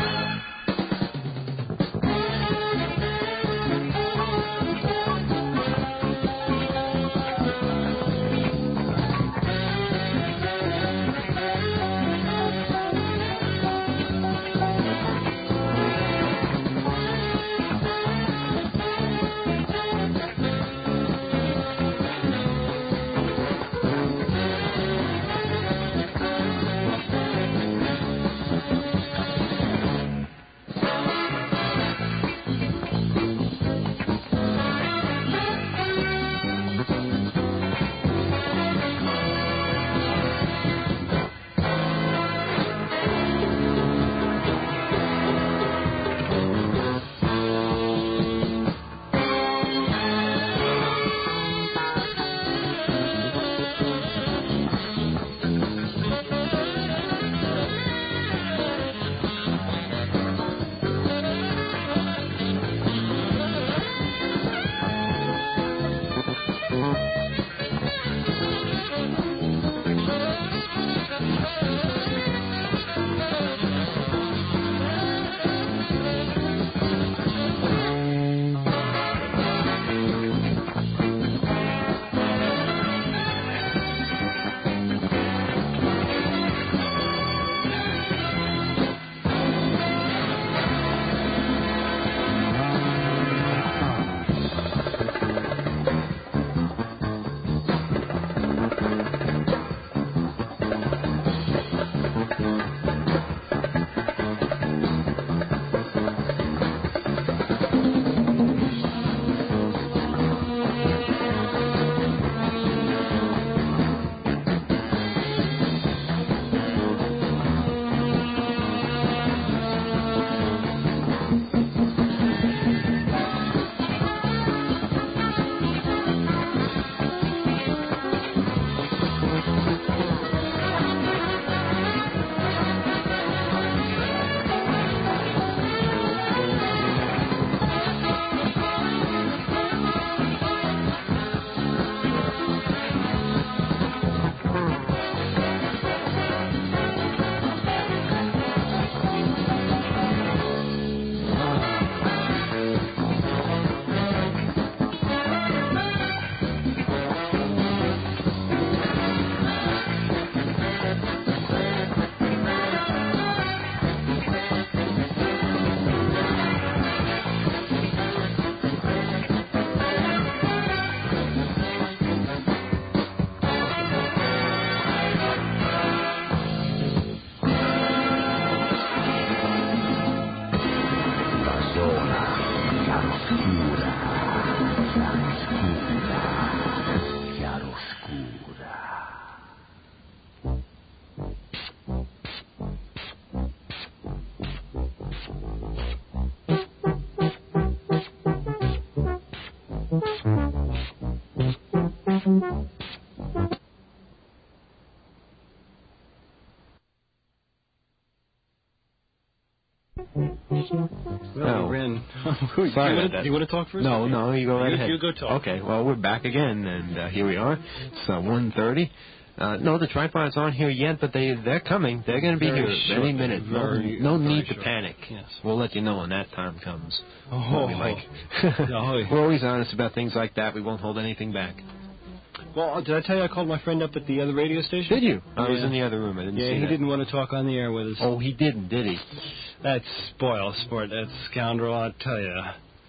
Well, we ran. Sorry about that. Do you want to talk first? No, you go right ahead. You go talk. Okay, well, we're back again, and here we are. It's 1:30. No, the tripods aren't here yet, but they're coming. They're going to be here any minute. No need to panic. Yes. We'll let you know when that time comes. Oh, we like. We're always honest about things like that. We won't hold anything back. Well, did I tell you I called my friend up at the other radio station? Did you? I was in the other room. I didn't see that. Yeah, he didn't want to talk on the air with us. Oh, he didn't, did he? That spoil sport, that scoundrel, I'll tell you.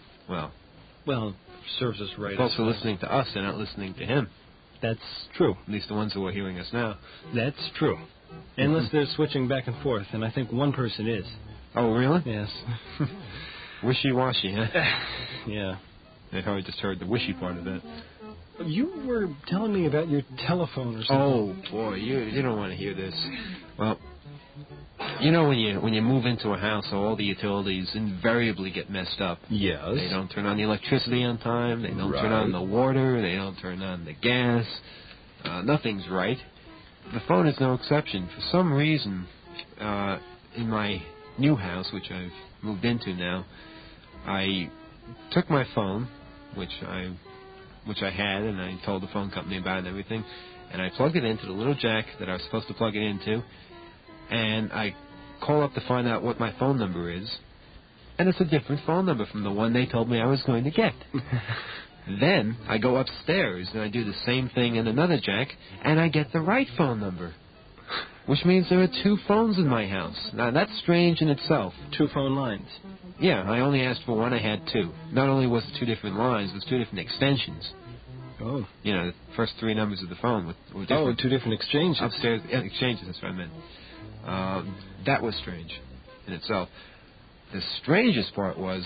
Well, serves us right. Folks are listening to us. They're not listening to him. That's true. At least the ones who are hearing us now. That's true. Unless they're switching back and forth, and I think one person is. Oh, really? Yes. Wishy-washy, huh? Yeah. They probably just heard the wishy part of that. You were telling me about your telephone or something. Oh, boy, you don't want to hear this. Well, you know when you move into a house, all the utilities invariably get messed up. Yes. They don't turn on the electricity on time. They don't turn on the water. They don't turn on the gas. Nothing's right. The phone is no exception. For some reason, in my new house, which I've moved into now, I took my phone, which I had, and I told the phone company about it and everything, and I plugged it into the little jack that I was supposed to plug it into, and I call up to find out what my phone number is, and it's a different phone number from the one they told me I was going to get. Then I go upstairs and I do the same thing in another jack, and I get the right phone number, which means there are two phones in my house. Now, that's strange in itself. Two phone lines. Yeah, I only asked for one, I had two. Not only was it two different lines, it was two different extensions. Oh. You know, the first three numbers of the phone were different. Oh, two different exchanges. Upstairs, exchanges, that's what I meant. That was strange in itself. The strangest part was,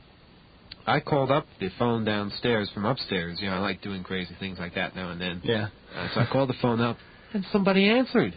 I called up the phone downstairs from upstairs. You know, I like doing crazy things like that now and then. Yeah. So I called the phone up, and somebody answered.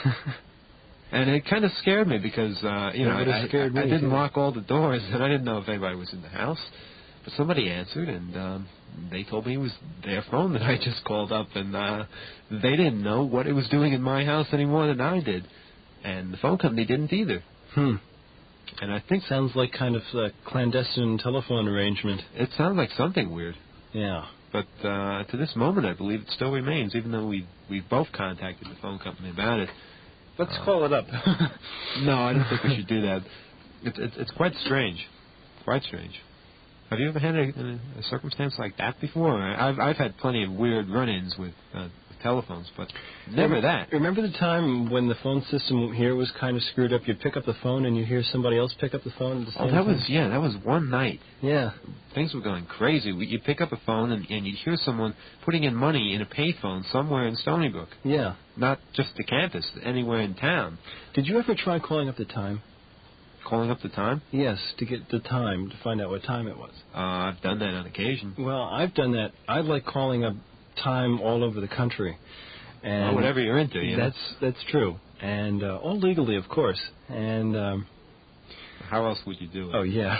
And it kind of scared me because, I didn't lock all the doors, and I didn't know if anybody was in the house. But somebody answered, and they told me it was their phone that I just called up, and they didn't know what it was doing in my house any more than I did. And the phone company didn't either. And I think... Sounds like kind of a clandestine telephone arrangement. It sounds like something weird. Yeah. But to this moment, I believe it still remains, even though we both contacted the phone company about it. Let's call it up. No, I don't think we should do that. It's quite strange. Quite strange. Have you ever had a circumstance like that before? I've had plenty of weird run-ins with telephones, but never that. Remember the time when the phone system here was kind of screwed up? You'd pick up the phone and you'd hear somebody else pick up the phone at the same time? That was one night. Yeah. Things were going crazy. You'd pick up a phone and you'd hear someone putting in money in a payphone somewhere in Stony Brook. Yeah. Not just the campus, anywhere in town. Did you ever try calling up the time? Calling up the time? Yes, to get the time, to find out what time it was. I've done that on occasion. Well, I've done that. I like calling up time all over the country. And whatever you're into, you know. That's true. And all legally, of course. And how else would you do it? Oh, yeah.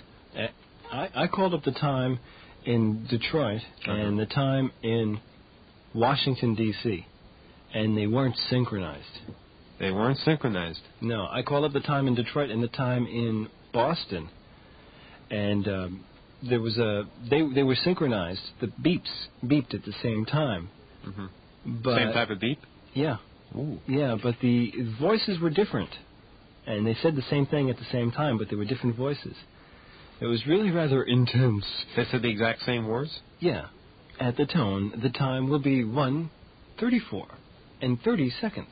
I called up the time in Detroit and the time in Washington, D.C., and they weren't synchronized. They weren't synchronized? No. I called up the time in Detroit and the time in Boston, and there was they were synchronized. The beeped at the same time. Mm-hmm. But, same type of beep? Yeah. Ooh. Yeah, but the voices were different. And they said the same thing at the same time, but they were different voices. It was really rather intense. They said the exact same words? Yeah. At the tone, the time will be 1:34 and 30 seconds.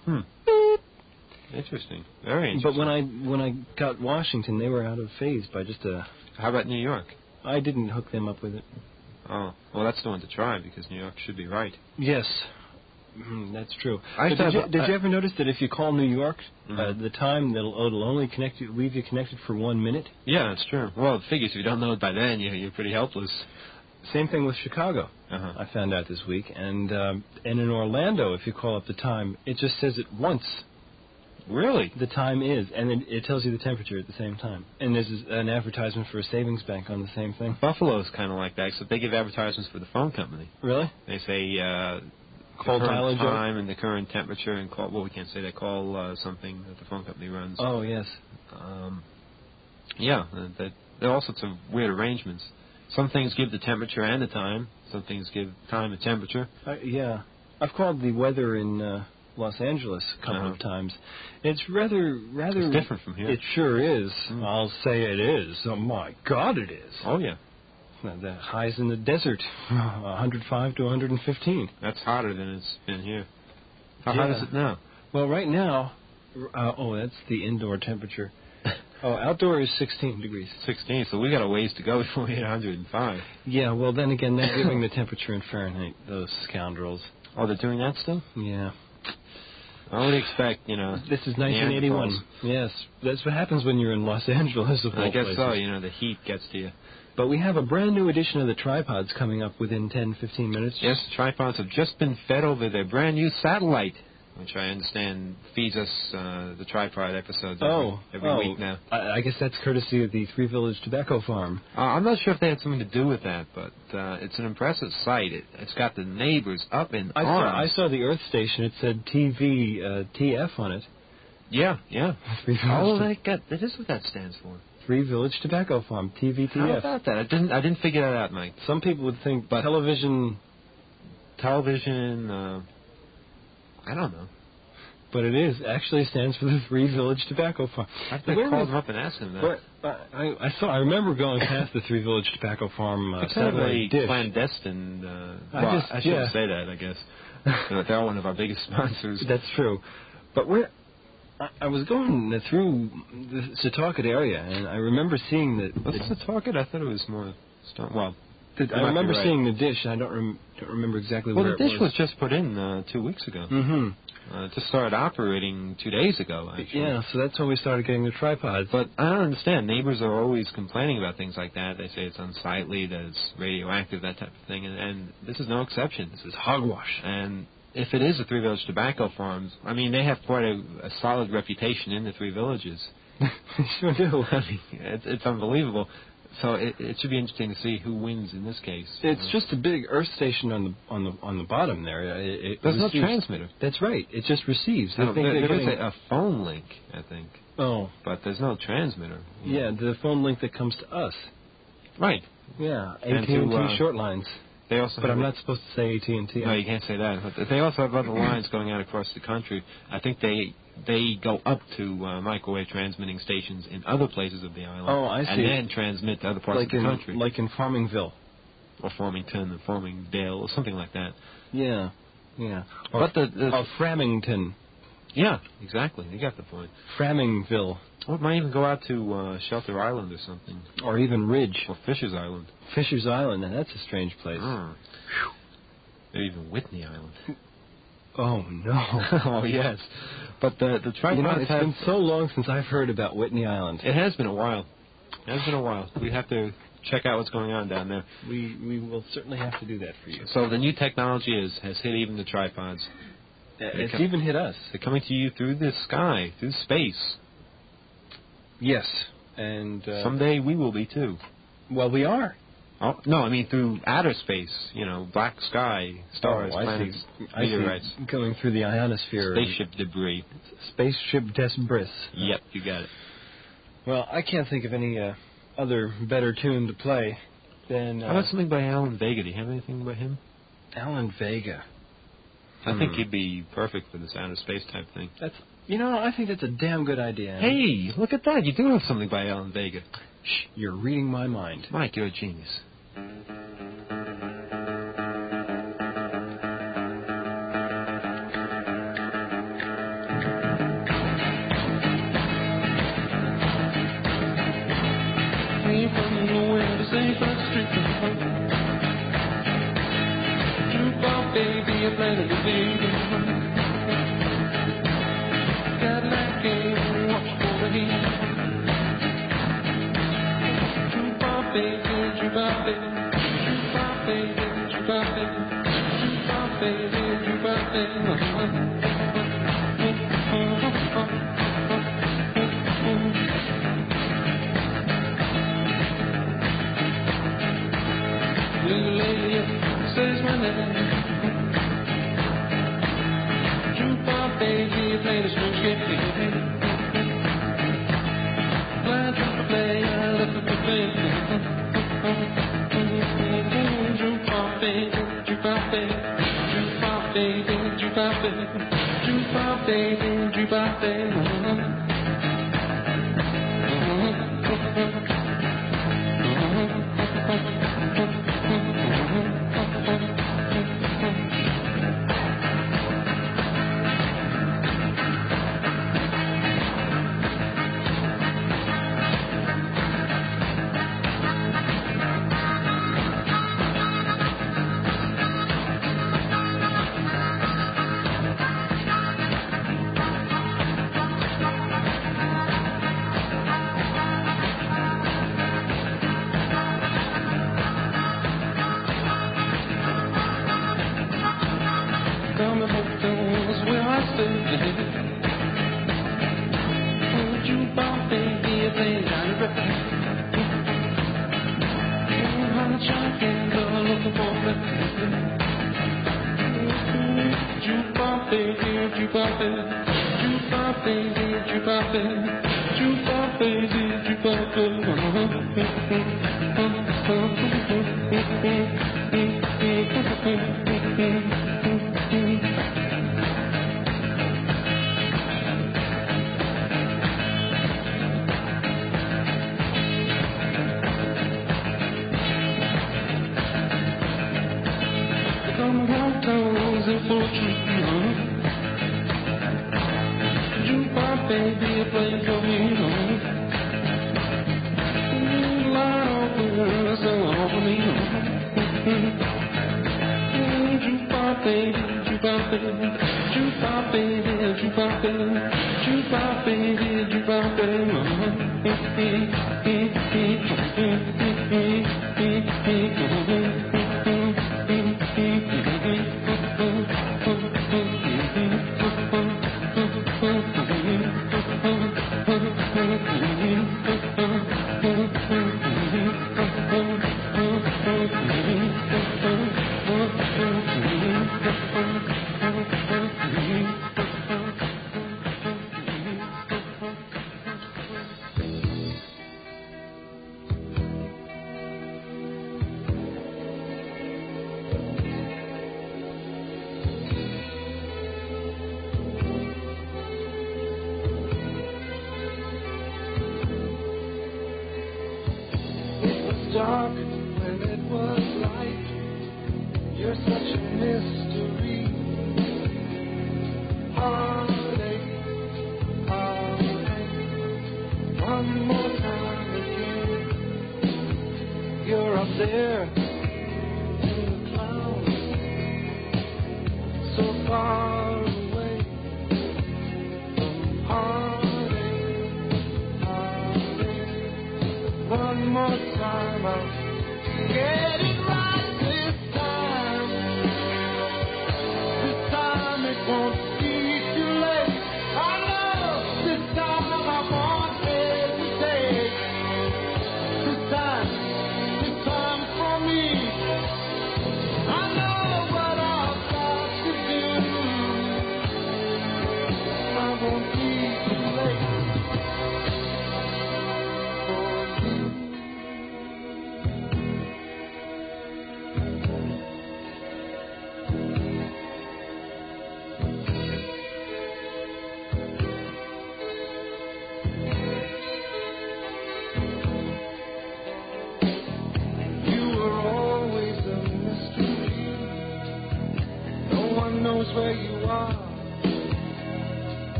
Interesting. Very interesting. But when I got Washington, they were out of phase by just a... How about New York? I didn't hook them up with it. Oh, well, that's the one to try, because New York should be right. Yes, that's true. Did you ever notice that if you call New York, the time it'll only leave you connected for 1 minute? Yeah, that's true. Well, it figures if you don't know it by then, you're pretty helpless. Same thing with Chicago. I found out this week, and in Orlando, if you call up the time, it just says it once. Really? The time is, and it tells you the temperature at the same time. And there's an advertisement for a savings bank on the same thing. Buffalo's kind of like that, except they give advertisements for the phone company. Really? They say call the current dial time and the current temperature, and call. Well, we can't say that. Call something that the phone company runs. Oh yes. There are all sorts of weird arrangements. Some things give the temperature and the time. Some things give time and temperature. Yeah. I've called the weather in Los Angeles a couple of times. It's rather... It's different from here. It sure is. I'll say it is. Oh, my God, it is. Oh, yeah. The highs in the desert, 105 to 115. That's hotter than it's been here. How hot is it now? Well, right now... that's the indoor temperature. Outdoor is 16 degrees. 16, so we got a ways to go before we hit 105. Yeah, well, then again, they're giving the temperature in Fahrenheit, those scoundrels. Oh, they're doing that still? Yeah. I would expect, This is 1981. Yes, that's what happens when you're in Los Angeles, of all I guess places. so, the heat gets to you. But we have a brand new edition of the tripods coming up within 10, 15 minutes. Yes, the tripods have just been fed over their brand new satellite, which I understand feeds us the tripod episodes every week now. I guess that's courtesy of the Three Village Tobacco Farm. I'm not sure if they had something to do with that, but it's an impressive sight. It's got the neighbors up in arms. I saw the Earth station. It said TV TF on it. Yeah. That is what that stands for. Three Village Tobacco Farm, TVTF. How about that? I didn't figure that out, Mike. Some people would think television, I don't know. But it is. Actually stands for the Three Village Tobacco Farm. I have to call them up and ask them that. I remember going past the Three Village Tobacco Farm it's kind of a dish. clandestine. I shouldn't say that, I guess. They're one of our biggest sponsors. That's true. But I was going through the Setauket area, and I remember seeing that... Was it Setauket? I thought it was more... I remember seeing the dish. I don't remember exactly where it was. Well, the dish was just put in 2 weeks ago. Mm-hmm. It just started operating 2 days ago, actually. Yeah, so that's when we started getting the tripods. But I don't understand. Neighbors are always complaining about things like that. They say it's unsightly, that it's radioactive, that type of thing. And this is no exception. This is hogwash. And if it is the Three Village Tobacco Farms, I mean, they have quite a solid reputation in the Three Villages. They sure do. I mean, it's unbelievable. So it should be interesting to see who wins in this case. It's just a big earth station on the bottom there. There's no transmitter. That's right. It just receives. There is a phone link, I think. Oh, but there's no transmitter. Yeah, the phone link that comes to us. Right. Yeah, AT&T short lines. They also but I'm not supposed to say AT&T. No, you can't say that. But they also have other lines going out across the country. I think they go up to microwave transmitting stations in other places of the island. Oh, I see. And then transmit to other parts of the country. Like in Farmingville. Or Farmington or Farmingdale or something like that. Yeah. Or, but Framington. Yeah, exactly. You got the point. Framingville. Or it might even go out to Shelter Island or something. Or even Ridge. Or Fisher's Island. Fisher's Island, and that's a strange place. Or even Whitney Island. Oh, no. Oh, yes. But the tripods it's been so long since I've heard about Whitney Island. It has been a while. We have to check out what's going on down there. We will certainly have to do that for you. So the new technology has hit even the tripods. It's even hit us. They're coming to you through the sky, through space. Yes. And someday we will be, too. Well, we are. Oh, no, I mean through outer space, black sky, stars, planets, meteorites. Going through the ionosphere. Spaceship debris. Spaceship debris. Yep, you got it. Well, I can't think of any other better tune to play than... How about something by Alan Vega? Do you have anything by him? Alan Vega. I think he'd be perfect for this outer space type thing. I think that's a damn good idea. Hey, look at that. You do have something by Alan Vega. Shh, you're reading my mind. Mike, you're a genius. Dark when it was light. You're such a mystery. Heartache, heartache. One more time again. You're up there in the clouds, so far away from heartache, heartache. One more time I'll get it right this time. This time it won't be too late. I know this time I won't hesitate. This time for me. I know what I've got to do. I won't be too late.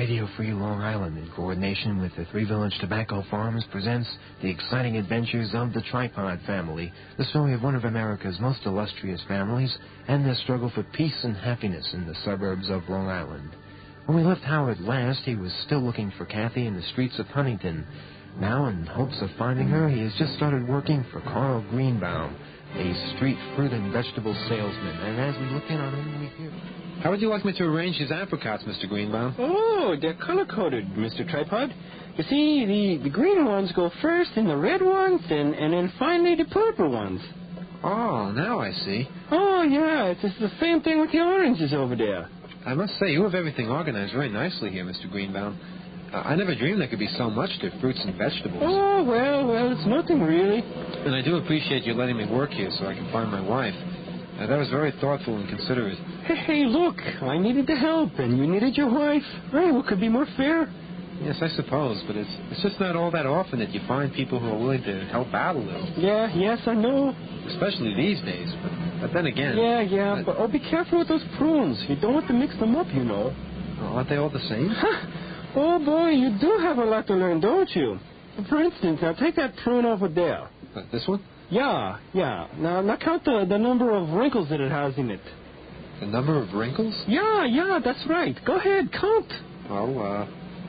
Radio Free Long Island, in coordination with the Three Village Tobacco Farms, presents The Exciting Adventures of the Tripod Family, the story of one of America's most illustrious families and their struggle for peace and happiness in the suburbs of Long Island. When we left Howard last, he was still looking for Kathy in the streets of Huntington. Now, in hopes of finding her, he has just started working for Carl Greenbaum, a street fruit and vegetable salesman. And as we look in on him, we hear... How would you like me to arrange these apricots, Mr. Greenbaum? Oh, they're color-coded, Mr. Tripod. You see, the green ones go first, and the red ones, and then finally the purple ones. Oh, now I see. Oh, yeah, it's the same thing with the oranges over there. I must say, you have everything organized very nicely here, Mr. Greenbaum. I never dreamed there could be so much to fruits and vegetables. Oh, well, it's nothing really. And I do appreciate you letting me work here so I can find my wife. That was very thoughtful and considerate. Hey, look, I needed the help, and you needed your wife. Hey, what could be more fair? Yes, I suppose, but it's just not all that often that you find people who are willing to help out a little. Yeah, yes, I know. Especially these days, but then again... Yeah, but be careful with those prunes. You don't want to mix them up, you know. Aren't they all the same? Oh, boy, you do have a lot to learn, don't you? For instance, now take that prune over there. This one? Yeah. Now count the number of wrinkles that it has in it. The number of wrinkles? Yeah, that's right. Go ahead, count. Oh,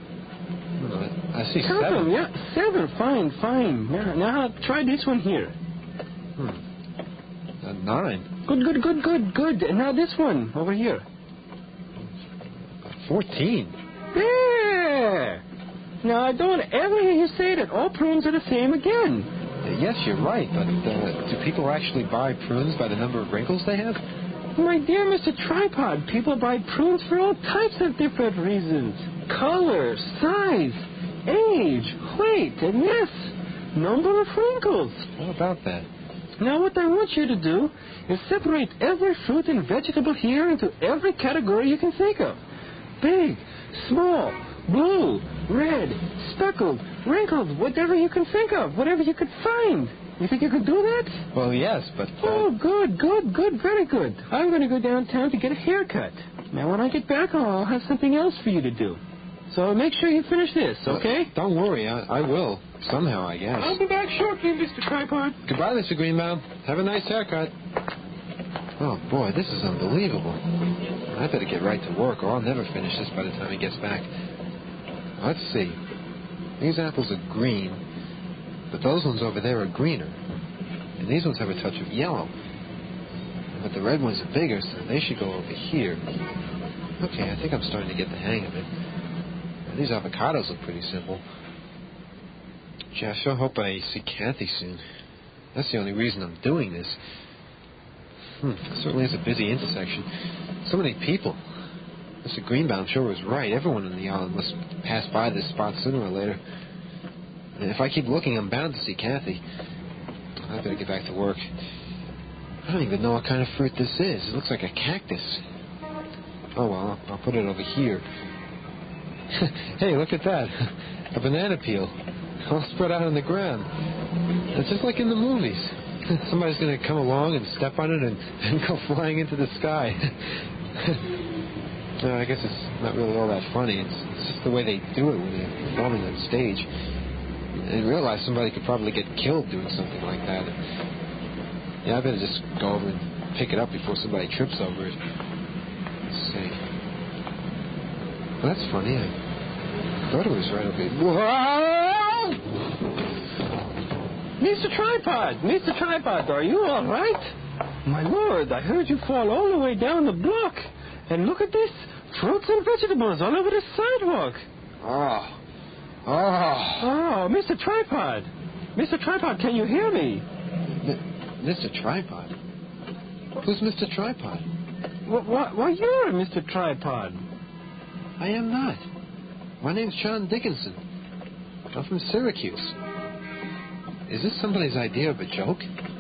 I see count 7. Them, yeah, 7. Fine. Now try this one here. 9. Good. And now this one over here. 14. There. Now I don't ever hear you say that all prunes are the same again. Yes, you're right, but do people actually buy prunes by the number of wrinkles they have? My dear Mr. Tripod, people buy prunes for all types of different reasons. Color, size, age, weight, and yes, number of wrinkles. What about that? Now what I want you to do is separate every fruit and vegetable here into every category you can think of. Big, small, blue, red, speckled, wrinkled, whatever you can think of, whatever you could find. You think you could do that? Well, yes, but... Oh, good, very good. I'm going to go downtown to get a haircut. Now, when I get back, I'll have something else for you to do. So make sure you finish this, okay? Don't worry, I will. Somehow, I guess. I'll be back shortly, Mr. Tripod. Goodbye, Mr. Greenbaum. Have a nice haircut. Oh, boy, this is unbelievable. I better get right to work, or I'll never finish this by the time he gets back. Let's see. These apples are green, but those ones over there are greener. And these ones have a touch of yellow. But the red ones are bigger, so they should go over here. Okay, I think I'm starting to get the hang of it. And these avocados look pretty simple. Gee, I sure hope I see Kathy soon. That's the only reason I'm doing this. It certainly is a busy intersection. So many people. Mr. Greenbaum sure was right. Everyone on the island must pass by this spot sooner or later. And if I keep looking, I'm bound to see Kathy. I better get back to work. I don't even know what kind of fruit this is. It looks like a cactus. Oh, well, I'll put it over here. Hey, look at that. A banana peel. All spread out on the ground. It's just like in the movies. Somebody's going to come along and step on it and go flying into the sky. No, I guess it's not really all that funny. It's just the way they do it when they're performing on stage. And realize somebody could probably get killed doing something like that. Yeah, I better just go over and pick it up before somebody trips over it. Let's see. Well, that's funny. I thought it was right over here. Mr. Tripod, are you all right? My lord, I heard you fall all the way down the block. And look at this. Fruits and vegetables all over the sidewalk. Oh, Mr. Tripod. Mr. Tripod, can you hear me? Mr. Tripod? Who's Mr. Tripod? Why, you're Mr. Tripod. I am not. My name's John Dickinson. I'm from Syracuse. Is this somebody's idea of a joke?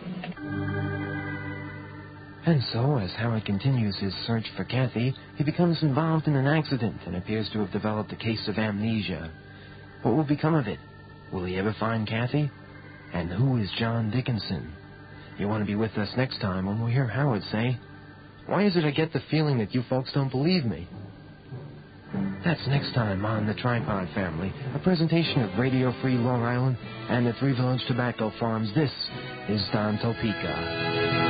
And so, as Howard continues his search for Kathy, he becomes involved in an accident and appears to have developed a case of amnesia. What will become of it? Will he ever find Kathy? And who is John Dickinson? You want to be with us next time when we hear Howard say, "Why is it I get the feeling that you folks don't believe me?" That's next time on The Tripod Family, a presentation of Radio Free Long Island and the Three Village Tobacco Farms. This is Don Topeka.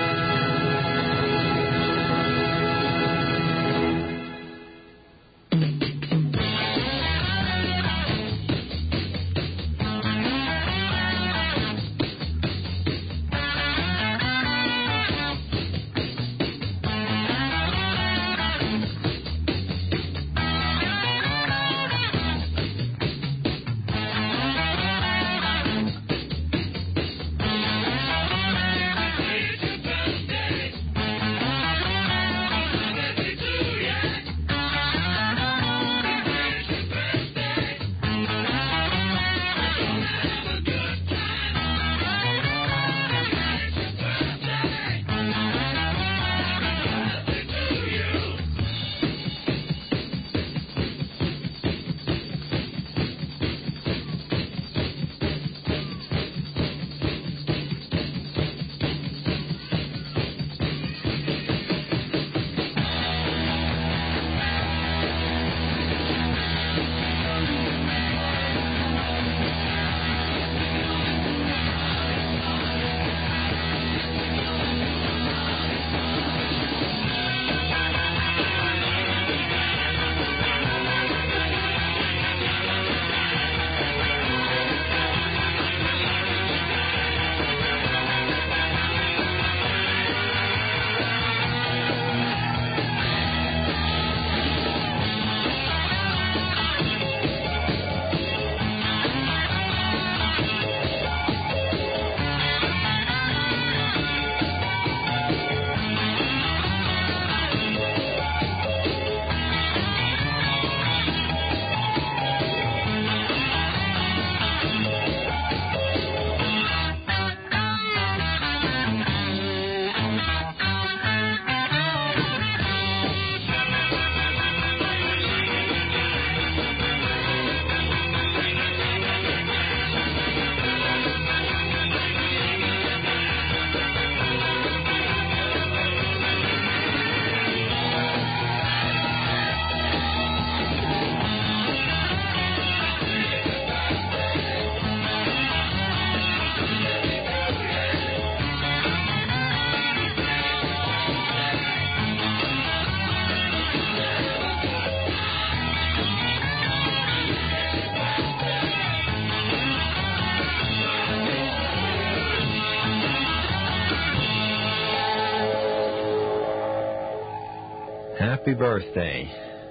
Happy birthday.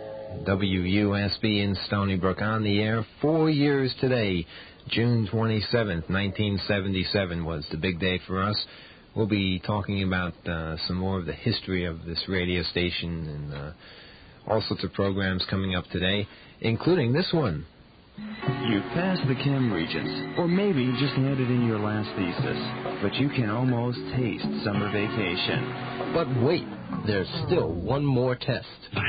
WUSB in Stony Brook on the air 4 years today. June 27th, 1977 was the big day for us. We'll be talking about some more of the history of this radio station and all sorts of programs coming up today, including this one. You've passed the chem regents, or maybe just handed in your last thesis, but you can almost taste summer vacation. But wait, there's still one more test.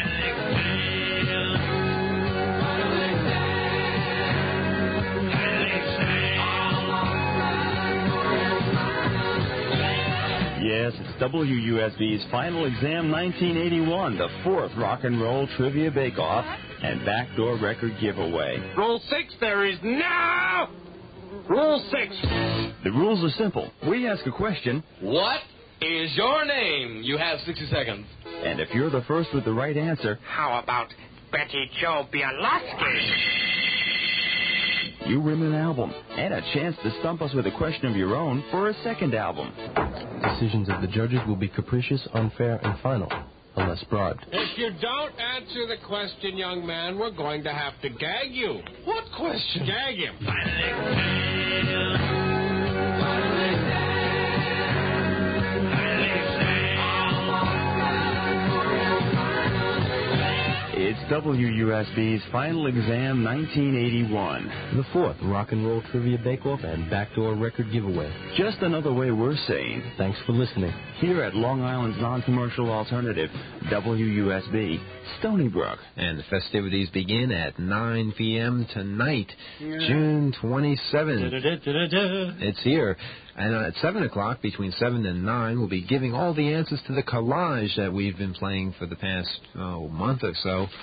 Yes, it's WUSB's Final Exam 1981, the fourth Rock and Roll Trivia Bake-Off and Backdoor Record Giveaway. Rule 6, there is no... Rule 6. The rules are simple. We ask a question. What is your name? You have 60 seconds. And if you're the first with the right answer... How about Betty Jo Bialowski? You win an album and a chance to stump us with a question of your own for a second album. Decisions of the judges will be capricious, unfair, and final, unless bribed. If you don't answer the question, young man, we're going to have to gag you. What question? Gag him. It's WUSB's Final Exam 1981. The fourth Rock and Roll Trivia Bake-Off and Backdoor Record Giveaway. Just another way we're saying, thanks for listening. Here at Long Island's non-commercial alternative, WUSB, Stony Brook. And the festivities begin at 9 p.m. tonight, June 27th. It's here. And at 7 o'clock, between 7 and 9, we'll be giving all the answers to the collage that we've been playing for the past month or so.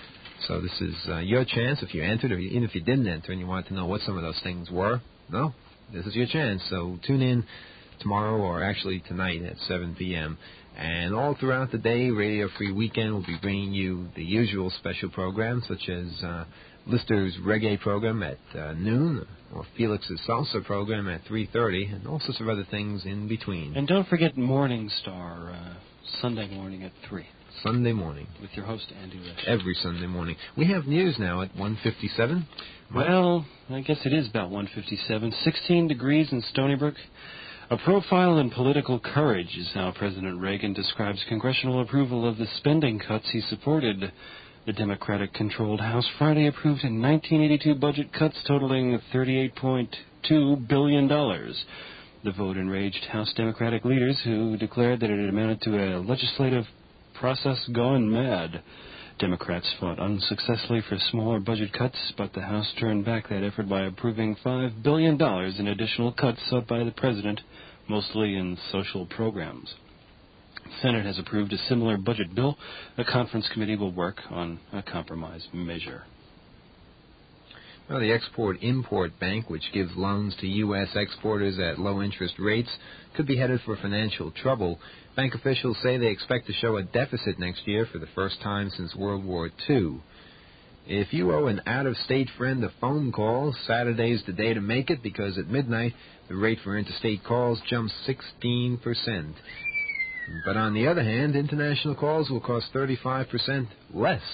So this is your chance if you entered, or even if you didn't enter and you wanted to know what some of those things were. No, this is your chance. So tune in tomorrow, or actually tonight at 7 p.m. And all throughout the day, Radio Free Weekend will be bringing you the usual special programs, such as Lister's Reggae program at noon, or Felix's Salsa program at 3:30, and all sorts of other things in between. And don't forget Morning Star, Sunday morning at 3. Sunday morning. With your host, Andy Rich. Every Sunday morning. We have news now at 1:57. Well, I guess it is about 1:57. 16 degrees in Stony Brook. A profile in political courage is how President Reagan describes congressional approval of the spending cuts he supported. The Democratic-controlled House Friday approved a 1982 budget cuts totaling $38.2 billion. The vote enraged House Democratic leaders who declared that it amounted to a legislative process gone mad. Democrats fought unsuccessfully for smaller budget cuts, but the House turned back that effort by approving $5 billion in additional cuts sought by the President, mostly in social programs. The Senate has approved a similar budget bill. A conference committee will work on a compromise measure. Well, the Export-Import Bank, which gives loans to U.S. exporters at low interest rates, could be headed for financial trouble. Bank officials say they expect to show a deficit next year for the first time since World War II. If you owe an out-of-state friend a phone call, Saturday's the day to make it, because at midnight the rate for interstate calls jumps 16%. But on the other hand, international calls will cost 35% less.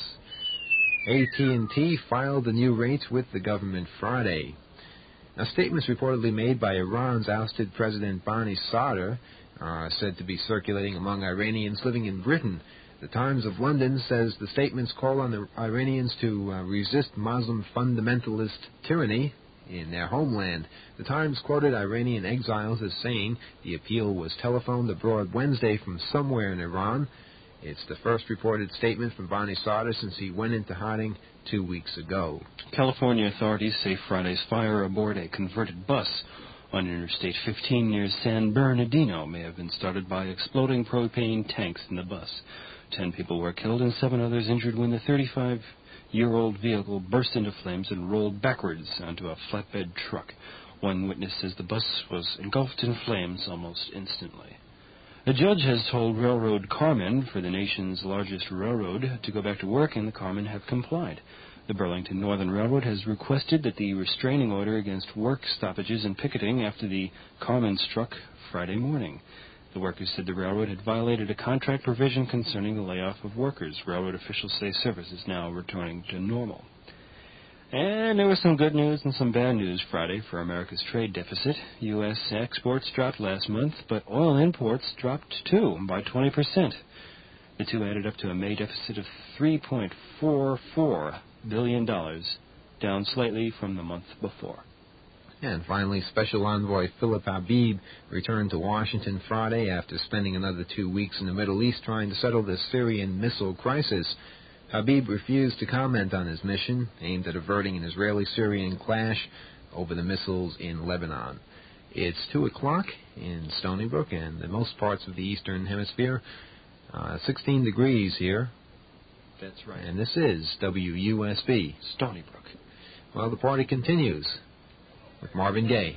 AT&T filed the new rates with the government Friday. Now, statements reportedly made by Iran's ousted President Barney Sadr are said to be circulating among Iranians living in Britain. The Times of London says the statements call on the Iranians to resist Muslim fundamentalist tyranny in their homeland. The Times quoted Iranian exiles as saying the appeal was telephoned abroad Wednesday from somewhere in Iran. It's the first reported statement from Barney Sadr since he went into hiding 2 weeks ago. California authorities say Friday's fire aboard a converted bus on Interstate 15 near San Bernardino may have been started by exploding propane tanks in the bus. 10 people were killed and 7 others injured when the 35-year-old vehicle burst into flames and rolled backwards onto a flatbed truck. One witness says the bus was engulfed in flames almost instantly. A judge has told railroad carmen for the nation's largest railroad to go back to work, and the carmen have complied. The Burlington Northern Railroad has requested that the restraining order against work stoppages and picketing after the carmen struck Friday morning. The workers said the railroad had violated a contract provision concerning the layoff of workers. Railroad officials say service is now returning to normal. And there was some good news and some bad news Friday for America's trade deficit. U.S. exports dropped last month, but oil imports dropped too, by 20%. The two added up to a May deficit of $3.44 billion, down slightly from the month before. And finally, Special Envoy Philip Habib returned to Washington Friday after spending another 2 weeks in the Middle East trying to settle the Syrian missile crisis. Habib refused to comment on his mission, aimed at averting an Israeli-Syrian clash over the missiles in Lebanon. It's 2 o'clock in Stony Brook and in most parts of the Eastern Hemisphere. 16 degrees here. That's right. And this is WUSB. Stony Brook. Well, the party continues with Marvin Gaye.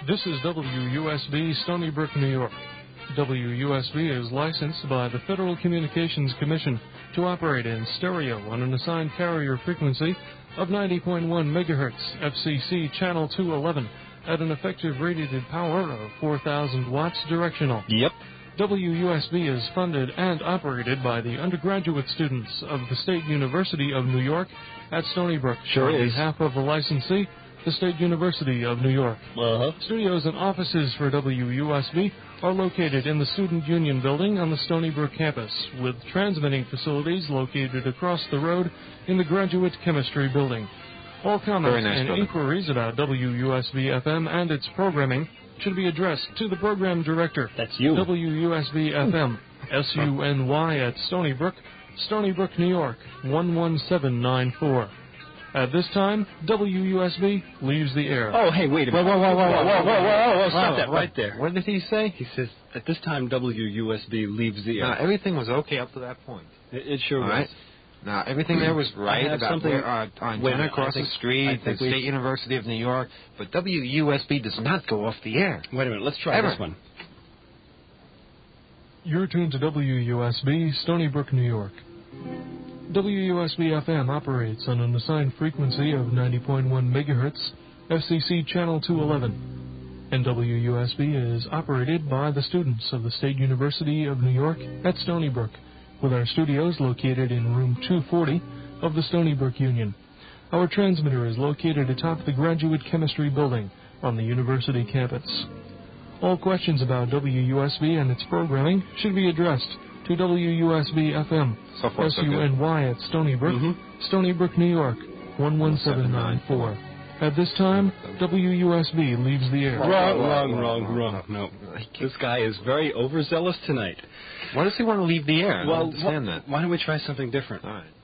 This is WUSB, Stony Brook, New York. WUSB is licensed by the Federal Communications Commission to operate in stereo on an assigned carrier frequency of 90.1 megahertz, FCC channel 211, at an effective radiated power of 4,000 watts directional. Yep. WUSB is funded and operated by the undergraduate students of the State University of New York at Stony Brook. Sure on is. behalf of the licensee, the State University of New York. Studios and offices for WUSB are located in the Student Union Building on the Stony Brook campus, with transmitting facilities located across the road in the Graduate Chemistry Building. All comments and inquiries about WUSB-FM and its programming should be addressed to the program director. That's you. WUSB-FM, SUNY at Stony Brook, Stony Brook, New York, 11794. At this time, WUSB leaves the air. Oh, hey, wait a minute. Whoa, stop that right there. What did he say? He says, at this time, WUSB leaves the air. Now, everything was okay up to that point. It sure was. Right. Now, everything there was right about where antenna across the street, the State University of New York, but WUSB does not go off the air. Wait a minute, let's try this one. You're tuned to WUSB, Stony Brook, New York. WUSB-FM operates on an assigned frequency of 90.1 megahertz, FCC channel 211. And WUSB is operated by the students of the State University of New York at Stony Brook, with our studios located in room 240 of the Stony Brook Union. Our transmitter is located atop the Graduate Chemistry Building on the university campus. All questions about WUSB and its programming should be addressed to WUSB-FM, SUNY at Stony Brook, Stony Brook, New York, 11794. At this time, WUSB leaves the air. Wrong. No. This guy is very overzealous tonight. Why does he want to leave the air? I Well, don't understand that. Why don't we try something different? All right.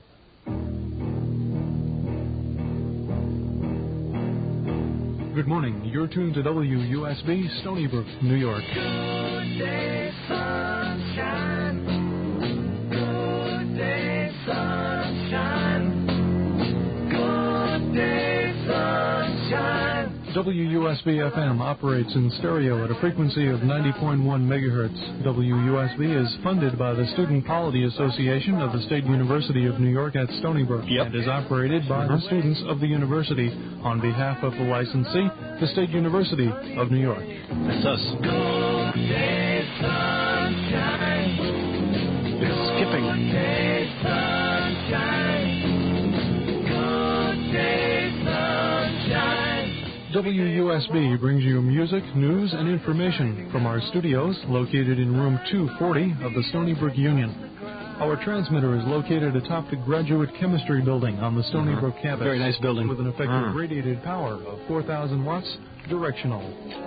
Good morning. You're tuned to WUSB, Stony Brook, New York. Good day, sunshine. Good day, sunshine. Good day, sunshine. WUSB-FM operates in stereo at a frequency of 90.1 megahertz. WUSB is funded by the Student Polity Association of the State University of New York at Stony Brook and is operated by the students of the university on behalf of the licensee, the State University of New York. That's us. Good day, sunshine. It's skipping. Good day, sunshine. Good day, sunshine. WUSB brings you music, news, and information from our studios located in room 240 of the Stony Brook Union. Our transmitter is located atop the Graduate Chemistry Building on the Stony Brook campus. Very nice building. With an effective radiated power of 4,000 watts directional.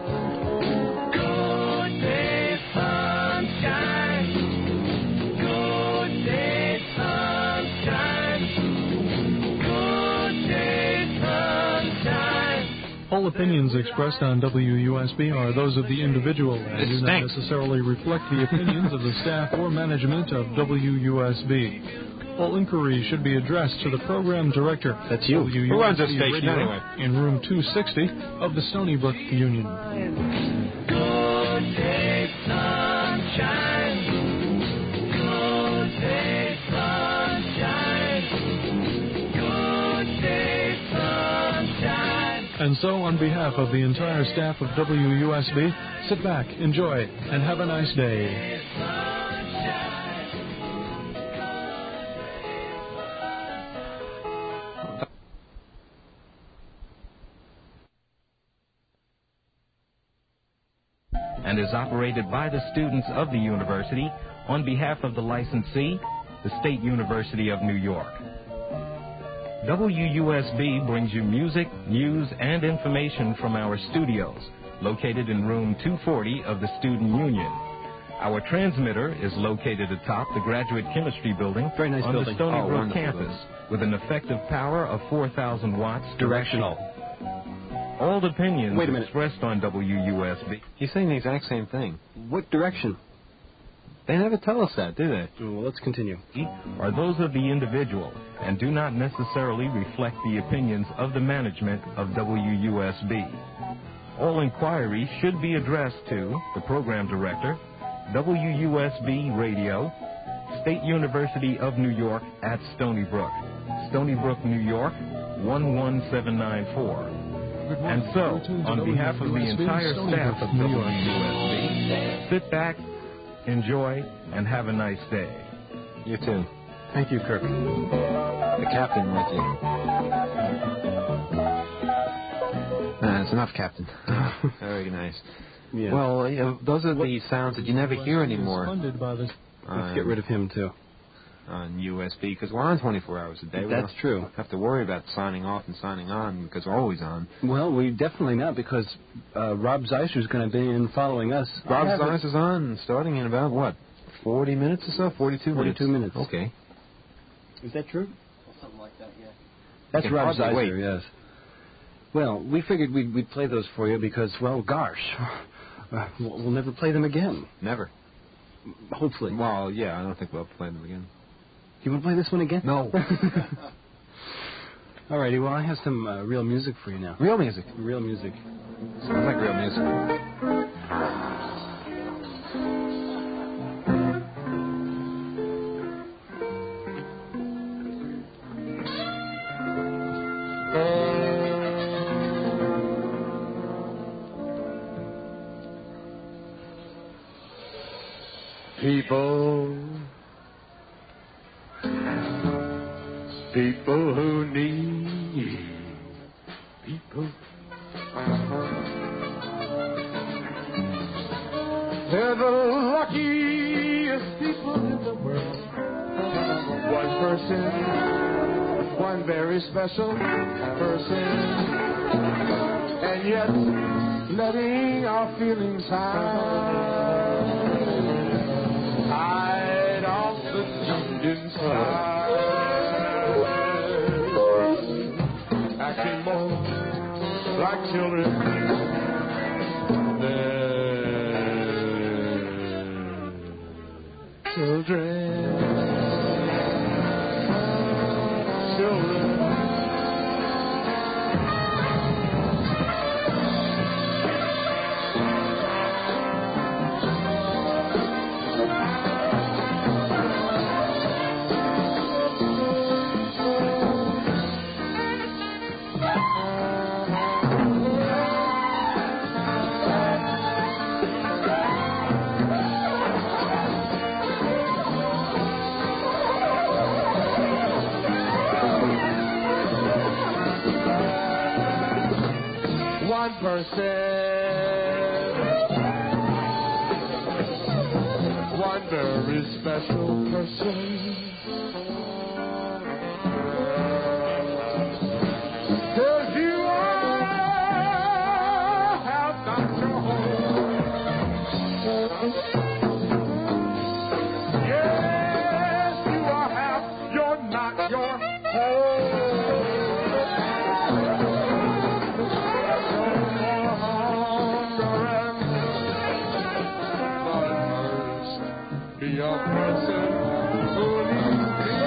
Good day, sunshine. Good day, sunshine. Good day, sunshine. All opinions expressed on WUSB are those of the individual and do not necessarily reflect the opinions of the staff or management of WUSB. All inquiries should be addressed to the program director. That's you. Who runs this station Radio anyway? In room 260 of the Stony Brook Union. Good day, sunshine. Good day, sunshine. Good day, sunshine. And so, on behalf of the entire staff of WUSB, sit back, enjoy, and have a nice day. And is operated by the students of the university on behalf of the licensee, the State University of New York. WUSB brings you music, news, and information from our studios, located in room 240 of the Student Union. Our transmitter is located atop the Graduate Chemistry Building Very nice on building. the Stony Brook Wonderful campus, building. with an effective power of 4,000 watts Directional. All opinions Wait a minute. expressed on WUSB. He's saying the exact same thing. What direction? They never tell us that, do they? Well, let's continue. Are those of the individual and do not necessarily reflect the opinions of the management of WUSB. All inquiries should be addressed to the Program Director, WUSB Radio, State University of New York at Stony Brook, Stony Brook, New York, 11794. And so, on behalf of the entire staff of WUSB, sit back, enjoy, and have a nice day. You too. Thank you, Kirk. The captain with you. That's enough, Captain. Very nice. Yeah. Well, those are the sounds that you never hear anymore. Let's get rid of him, too. On USB, because we're on 24 hours a day. We That's true. don't have to worry about signing off and signing on, because we're always on. Well, we definitely not, because Rob Zeiser's going to be in following us. Rob Zeiser's on, starting in about, 40 minutes or so? 42 minutes? 42 minutes. Okay. Is that true? Something like that, yeah. That's can Rob hardly Zeiser, wait. yes. Well, we figured we'd play those for you because, well, gosh, we'll never play them again. Never. Hopefully. Well, yeah, I don't think we'll play them again. You want to play this one again? No. All righty, well, I have some real music for you now. Real music? Real music. Sounds like real music. People who need people. They're the luckiest people in the world. One person, one very special person, and yet letting our feelings hide off the deep inside. Acting more like children than children. One very special person. 'Cause you all have got your home. Yes, you all have. You're not your be a person who needs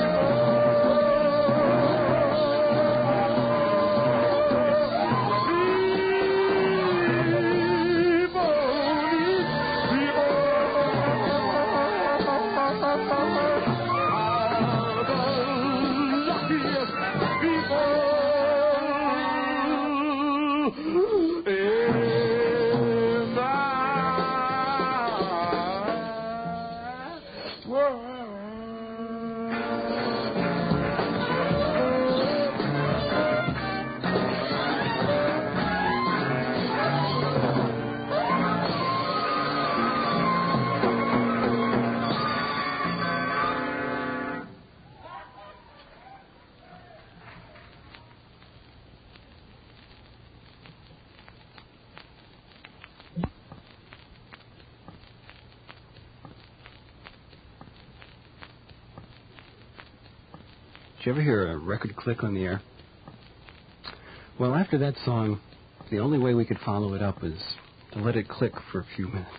Did you ever hear a record click on the air? Well, after that song, the only way we could follow it up was to let it click for a few minutes.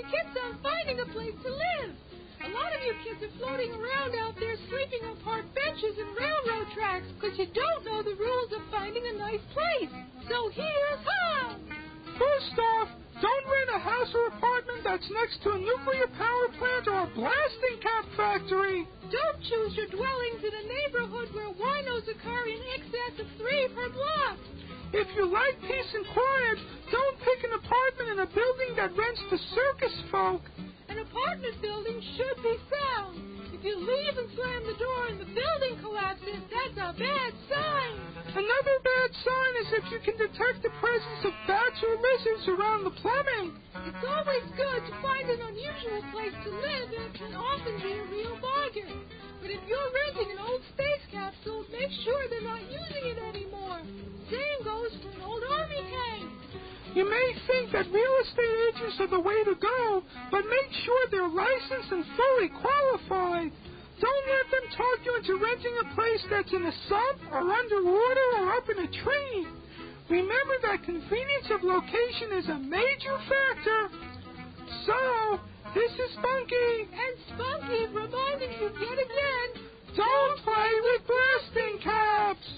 keeps on finding a place to live. A lot of you kids are floating around out there sleeping on park benches and railroad tracks because you don't know the rules of finding a nice place. So here's how. First off, don't rent a house or apartment that's next to a nuclear power plant or a blasting cap factory. Don't choose your dwellings in a neighborhood where winos occur in excess of 3 per block. If you like peace and quiet, don't pick an apartment in a building that rents to circus folk. An apartment building should be sound. If you leave and slam the door and the building collapses, that's a bad sign. Another bad sign is if you can detect the presence of bats or lizards around the plumbing. It's always good to find an unusual place to live, and it can often be a real bargain. But if you're renting an old space capsule, make sure they're not using it anymore. Same goes for an old army tank. You may think that real estate agents are the way to go, but make sure they're licensed and fully qualified. Don't let them talk you into renting a place that's in a sump or underwater or up in a tree. Remember that convenience of location is a major factor. So, this is Spunky. And Spunky reminding you yet again, don't play with blasting caps.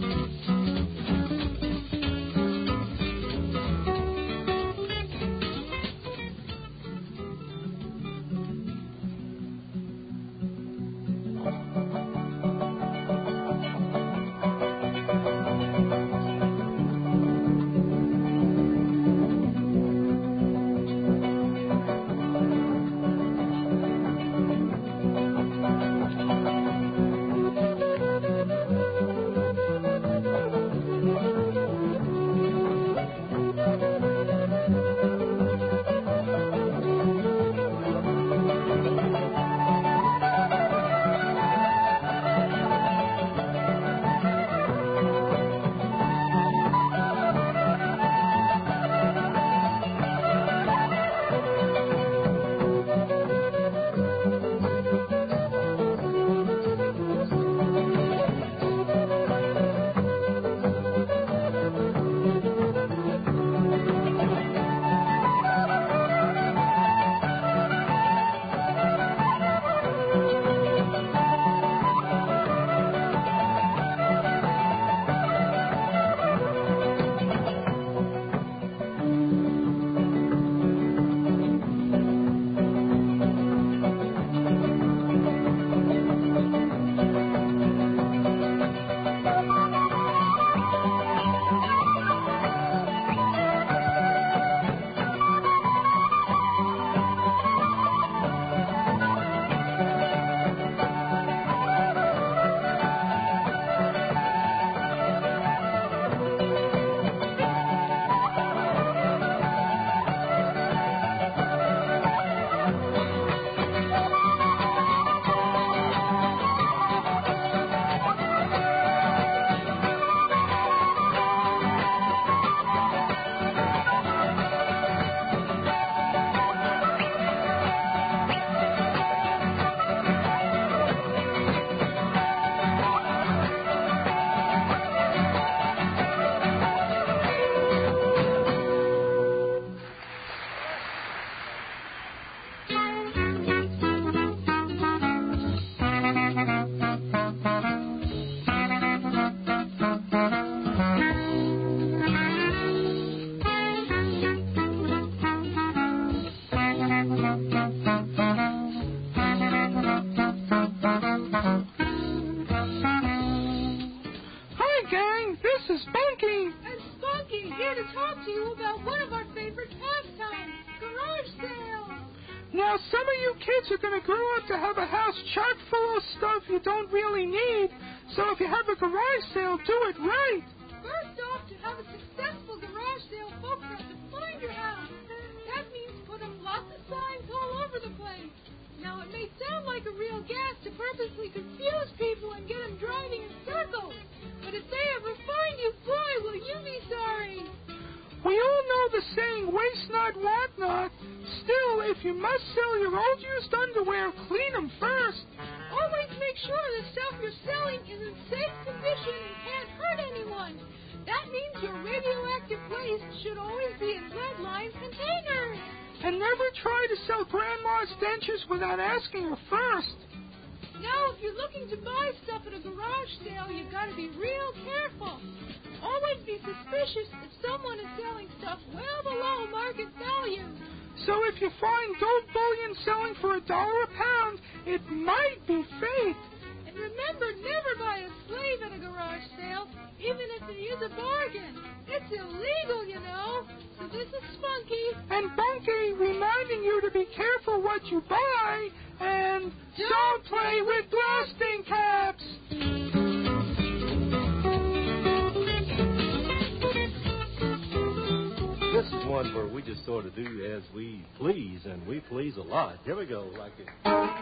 Now, some of you kids are going to grow up to have a house chock full of stuff you don't really need. So if you have a garage sale, do it right. First off, to have a successful garage sale, folks have to find your house. That means put up lots of signs all over the place. Now, it may sound like a real gas to purposely confuse people and get them driving in circles. But if they ever find you, boy, will you be sorry. We all know the saying, waste not, want not. Still, if you must sell your old used underwear, clean them first. Always make sure the stuff you're selling is in safe condition and can't hurt anyone. That means your radioactive waste should always be in lead-lined containers. And never try to sell Grandma's dentures without asking her first. Now, if you're looking to buy stuff at a garage sale, you've got to be real careful. Always be suspicious if someone is selling stuff well below market value. So if you find gold bullion selling for $1 a pound, it might be fake. And remember, never buy a slave at a garage sale, even if it is a bargain. It's illegal, you know. So this is Spunky. And Bunky reminding you to be careful what you buy, and don't play with blasting caps. This is one where we just sort of do as we please, and we please a lot. Here we go, like it.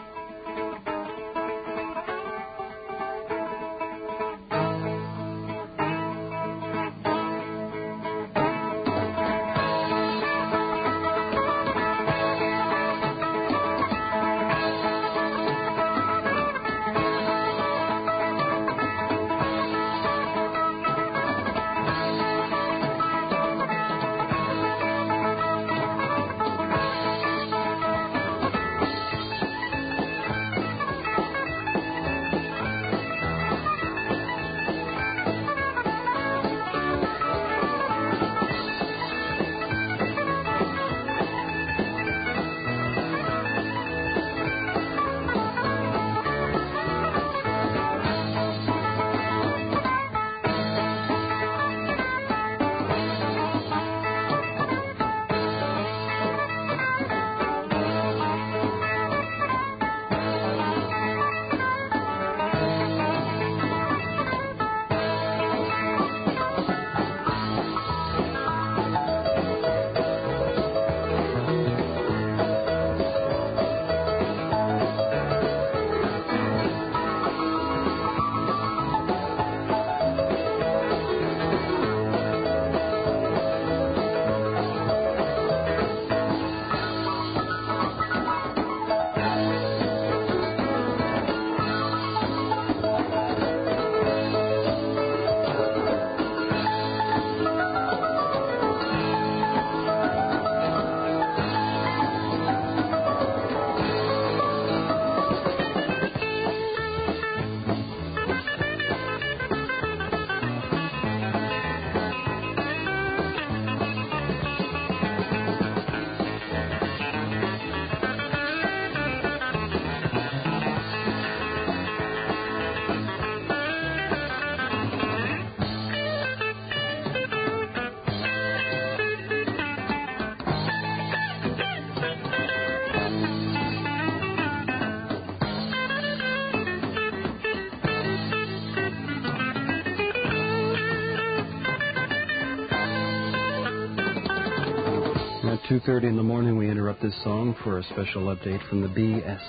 At 2:30 in the morning, we interrupt this song for a special update from the BS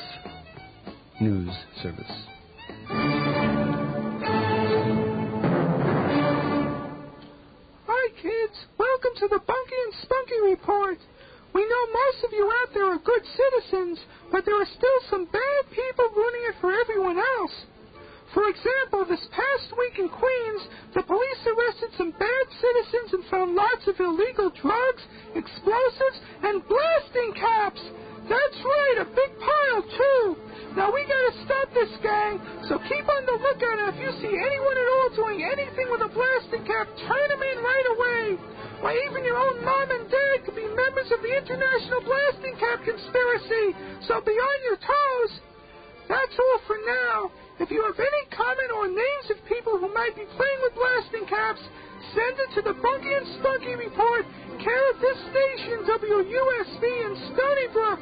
News Service. Hi, kids. Welcome to the Bunky and Spunky Report. We know most of you out there are good citizens, but there are still some bad people ruining it for everyone else. For example, this past week in Queens, the police arrested some bad citizens and found lots of illegal drugs, explosives, and blasting caps. That's right, a big pile, too. Now, we gotta stop this gang, so keep on the lookout, and if you see anyone at all doing anything with a blasting cap, turn them in right away. Why, even your own mom and dad could be members of the International Blasting Cap Conspiracy, so be on your toes. That's all for now. If you have any comment or names of people who might be playing with blasting caps, send it to the Bunky and Spunky Report, care of this station, WUSB in Stony Brook.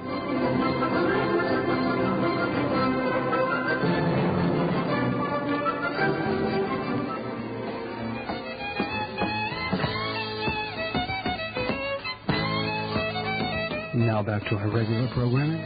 Now back to our regular programming.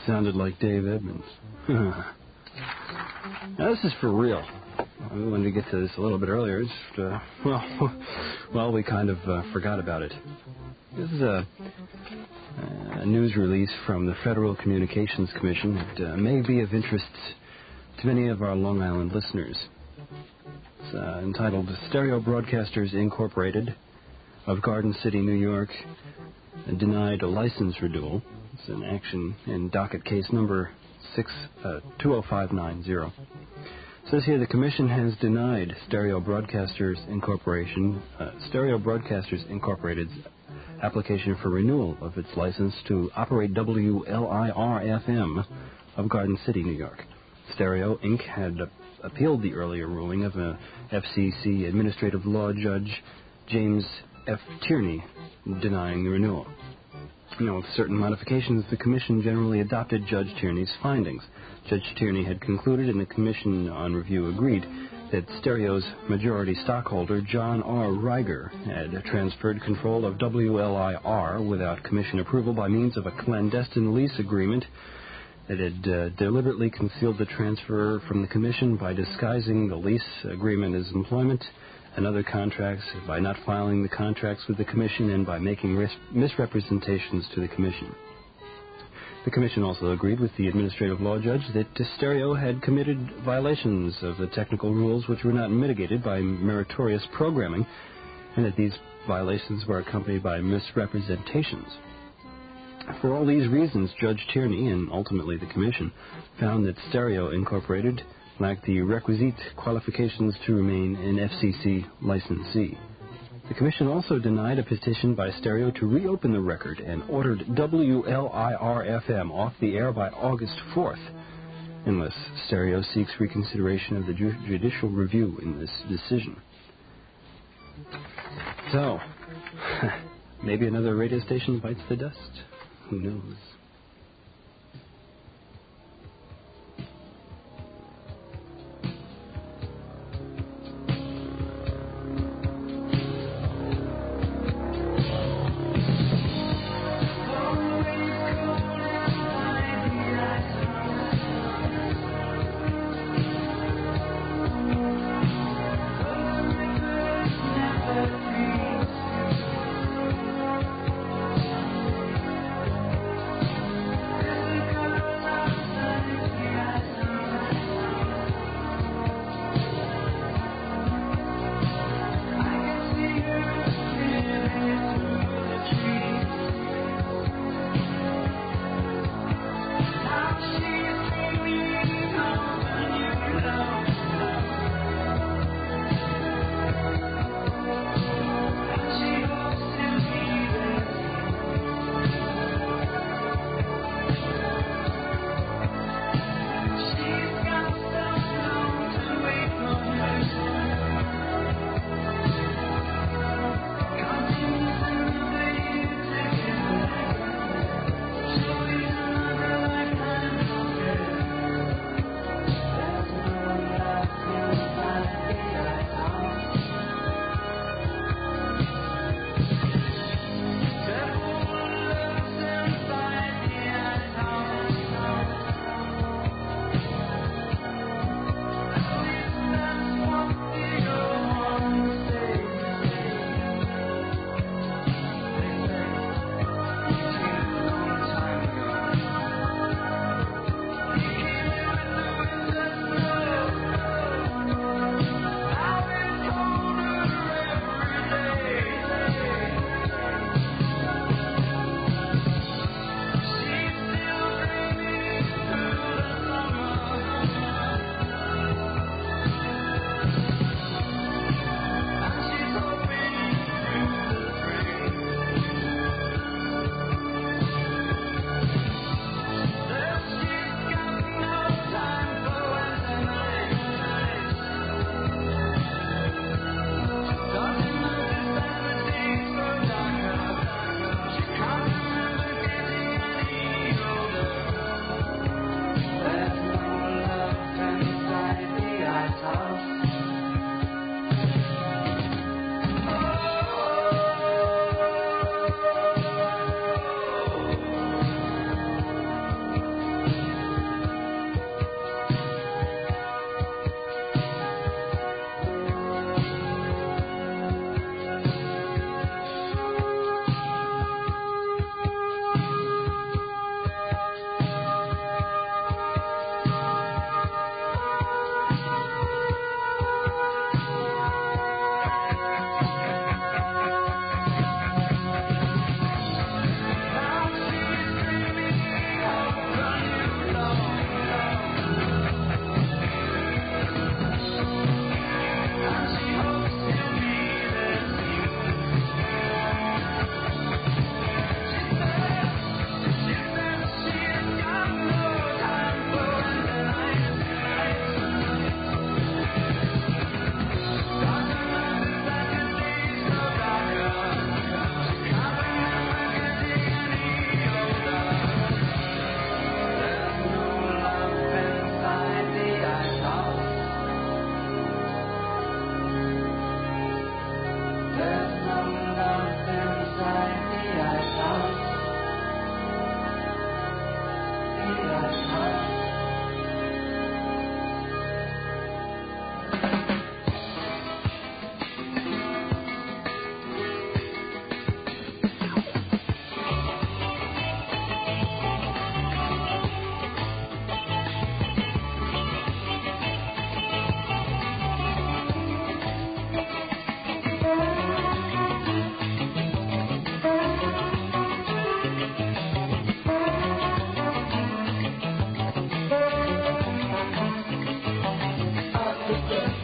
sounded like Dave Edmonds. Now, this is for real. We wanted to get to this a little bit earlier. Just, we kind of forgot about it. This is a news release from the Federal Communications Commission that may be of interest to many of our Long Island listeners. It's entitled Stereo Broadcasters Incorporated of Garden City, New York, denied a license renewal. It's an action in docket case number 20590. It says here the Commission has denied Stereo Broadcasters Incorporated's application for renewal of its license to operate WLIR-FM of Garden City, New York. Stereo Inc. had appealed the earlier ruling of a FCC Administrative Law Judge James F. Tierney denying the renewal. With certain modifications, the Commission generally adopted Judge Tierney's findings. Judge Tierney had concluded, and the Commission on Review agreed, that Stereo's majority stockholder, John R. Reiger, had transferred control of WLIR without Commission approval by means of a clandestine lease agreement that had deliberately concealed the transfer from the Commission by disguising the lease agreement as employment and other contracts, by not filing the contracts with the Commission, and by making misrepresentations to the Commission. The Commission also agreed with the Administrative Law Judge that Stereo had committed violations of the technical rules which were not mitigated by meritorious programming, and that these violations were accompanied by misrepresentations. For all these reasons, Judge Tierney, and ultimately the Commission, found that Stereo Incorporated lacked the requisite qualifications to remain an FCC licensee. The Commission also denied a petition by Stereo to reopen the record and ordered WLIR-FM off the air by August 4th, unless Stereo seeks reconsideration of the judicial review in this decision. So, maybe another radio station bites the dust. Who knows?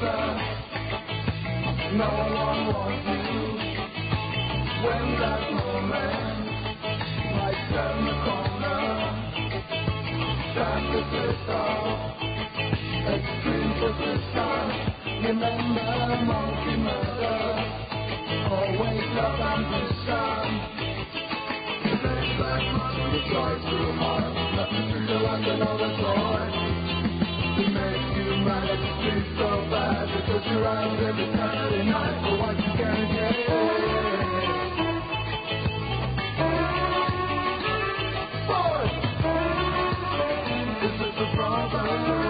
No one wants you when that moment might turn the corner. Time to twist off, extreme persistence. Remember monkey murder, always love ambition. You make like money, you try too hard, nothing to do like another toy. It makes you mad at the street so bad because you're out every Saturday night for what you can get. Boy, this is the problem.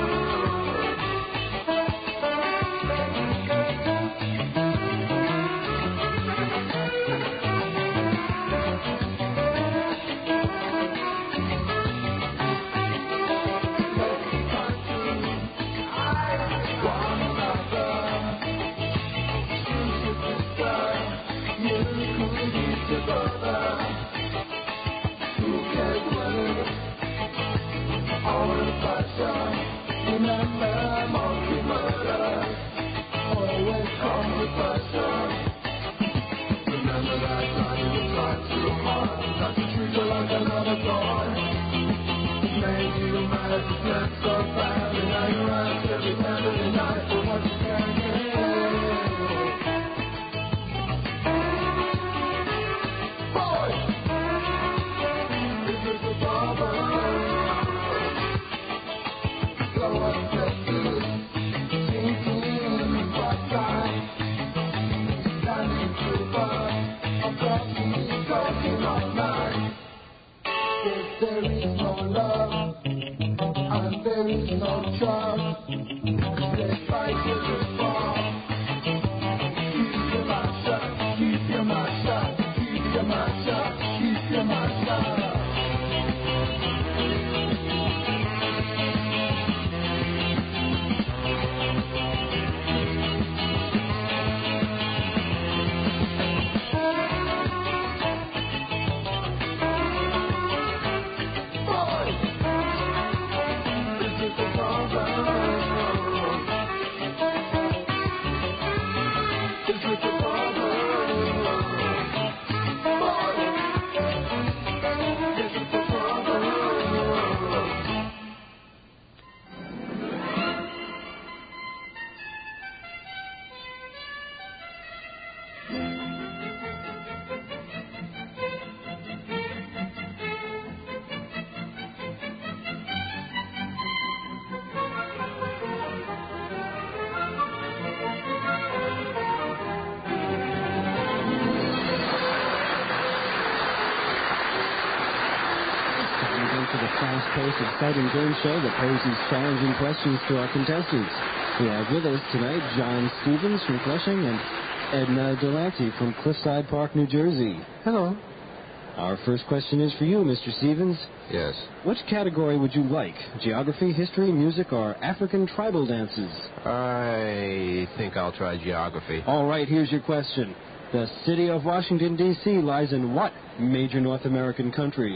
Remember monkey murder, always come with pressure. Remember that time you tried too hard, not to treat you like another toy. It made you mad, you slept so bad, and now you're out every Saturday night for what you can get. Boy, this is the problem. There is no love, and there is no trust. Let's fight till the fall. Keep your mouth shut, keep your mouth shut, keep your mouth shut, keep your mouth shut. Exciting game show that poses challenging questions to our contestants. We have with us tonight John Stevens from Flushing and Edna Delancey from Cliffside Park, New Jersey. Hello. Our first question is for you, Mr. Stevens. Yes. Which category would you like? Geography, history, music, or African tribal dances? I think I'll try geography. All right, here's your question. The city of Washington, D.C. lies in what major North American country?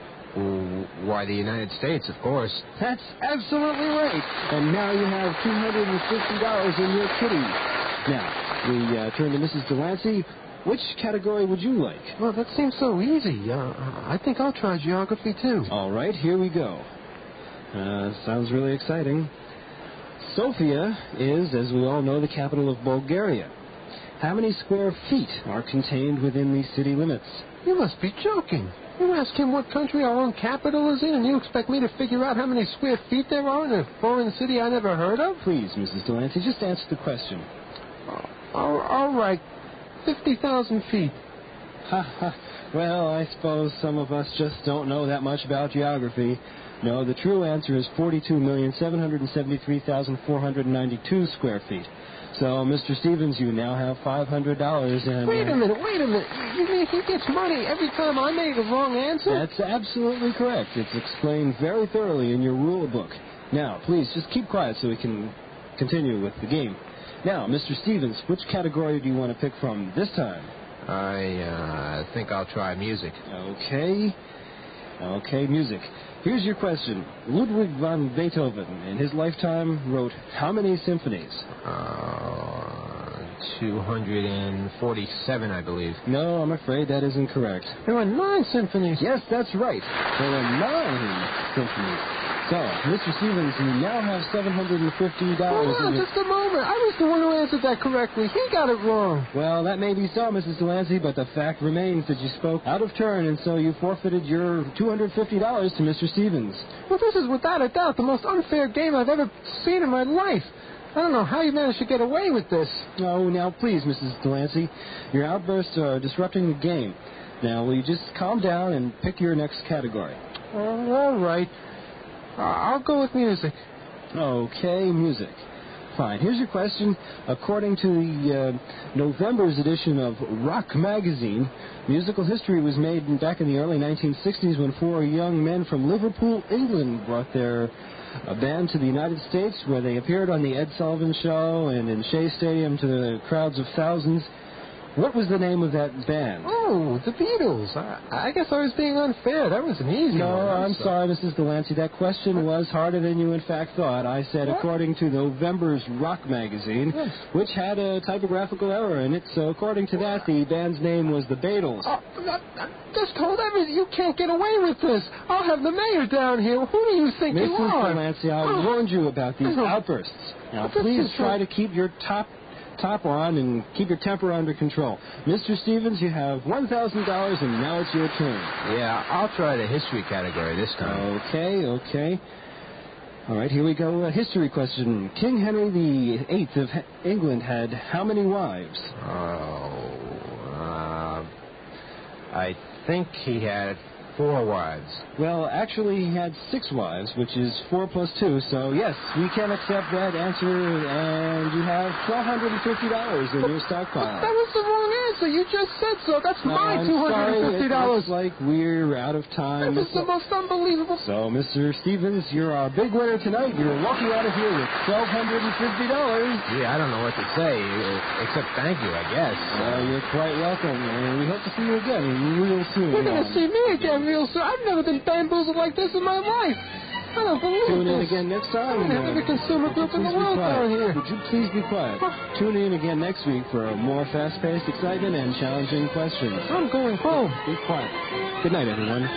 Why, the United States, of course. That's absolutely right. And now you have $250 in your kitty. Now, we turn to Mrs. Delancey. Which category would you like? Well, that seems so easy. I think I'll try geography, too. All right, here we go. Sounds really exciting. Sofia is, as we all know, the capital of Bulgaria. How many square feet are contained within the city limits? You must be joking. You ask him what country our own capital is in, and you expect me to figure out how many square feet there are in a foreign city I never heard of? Please, Mrs. Delancey, just answer the question. All right. 50,000 feet. Well, I suppose some of us just don't know that much about geography. No, the true answer is 42,773,492 square feet. So, Mr. Stevens, you now have $500 and... Wait a minute. You mean he gets money every time I make a wrong answer? That's absolutely correct. It's explained very thoroughly in your rule book. Now, please, just keep quiet so we can continue with the game. Now, Mr. Stevens, which category do you want to pick from this time? I think I'll try music. Okay, music. Here's your question. Ludwig van Beethoven, in his lifetime, wrote how many symphonies? 247, I believe. No, I'm afraid that isn't correct. There were 9 symphonies. Yes, that's right. There were 9 symphonies. So, Mr. Stevens, you now have $750. Hold on just a moment. I was the one who answered that correctly. He got it wrong. Well, that may be so, Mrs. Delancey, but the fact remains that you spoke out of turn, and so you forfeited your $250 to Mr. Stevens. Well, this is without a doubt the most unfair game I've ever seen in my life. I don't know how you managed to get away with this. Oh, now, please, Mrs. Delancey. Your outbursts are disrupting the game. Now, will you just calm down and pick your next category? All right. I'll go with music. Okay, music. Fine. Here's your question. According to the November's edition of Rock Magazine, musical history was made back in the early 1960s when 4 young men from Liverpool, England, brought their band to the United States, where they appeared on the Ed Sullivan Show and in Shea Stadium to the crowds of thousands. What was the name of that band? Oh, the Beatles. I guess I was being unfair. That was an easy one. No, I'm sorry, Mrs. Delancey. That question was harder than you in fact thought. I said, according to November's Rock Magazine, which had a typographical error in it. So according to that, the band's name was the Beatles. I just told everything. You can't get away with this. I'll have the mayor down here. Who do you think you are? Mrs. Delancey, I warned you about these outbursts. Now, please try to keep your top on and keep your temper under control. Mr. Stevens, you have $1,000, and now it's your turn. Yeah, I'll try the history category this time. Okay. All right, here we go. A history question. King Henry VIII of England had how many wives? I think he had 4 wives. Well, actually, he had 6 wives, which is 4 plus 2. So, yes, we can accept that answer, and you have $1,250 in your stockpile. That was the wrong answer. You just said so. That's my $250. Sorry, it looks like we're out of time. This is the most unbelievable. So, Mr. Stevens, you're our big winner tonight. You're walking out of here with $1,250. Gee, I don't know what to say, except thank you, I guess. You're quite welcome, and we hope to see you again real soon. You're going to see me again real soon. I've never been bamboozled like this in my life. I don't believe Tune this. in again next time. I'm every consumer group in the world down here. Would you please be quiet? Tune in again next week for more fast-paced, excitement, and challenging questions. I'm going home. Be quiet. Good night, everyone.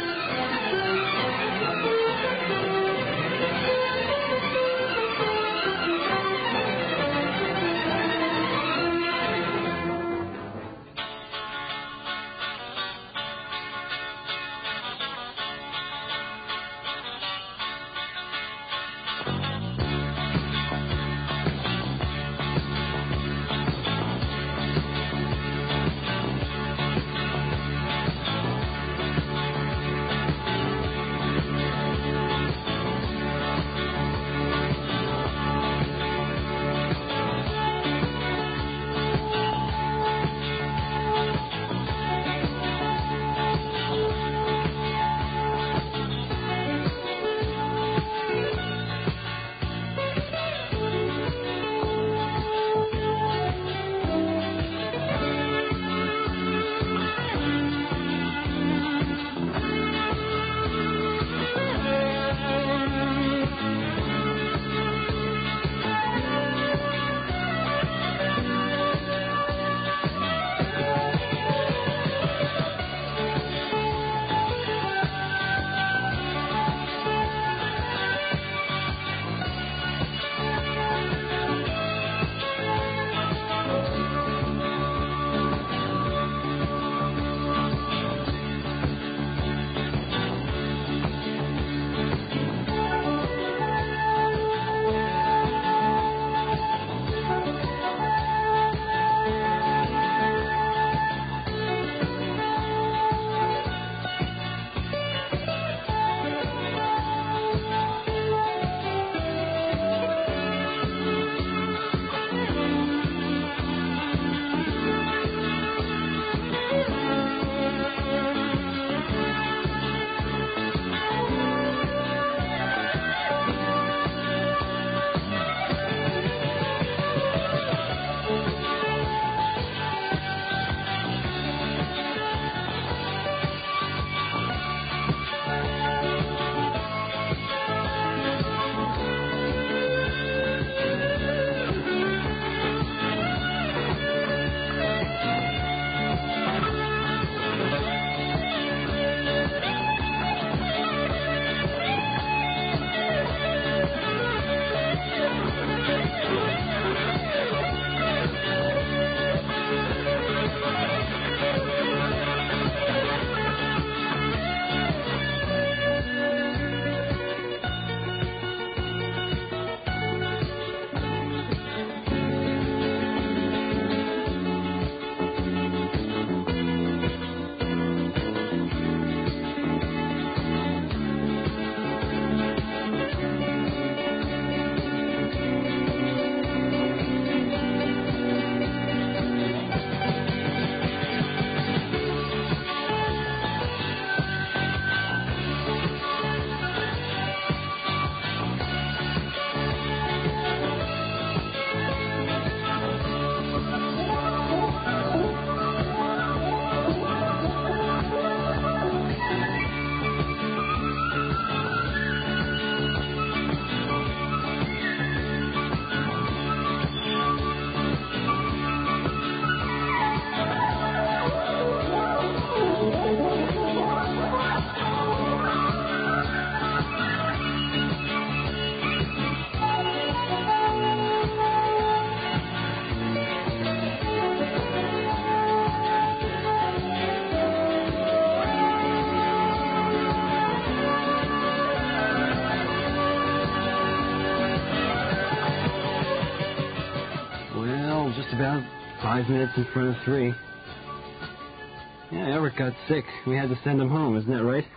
Just about 5 minutes in front of 3. Yeah, Eric got sick. We had to send him home, isn't that right?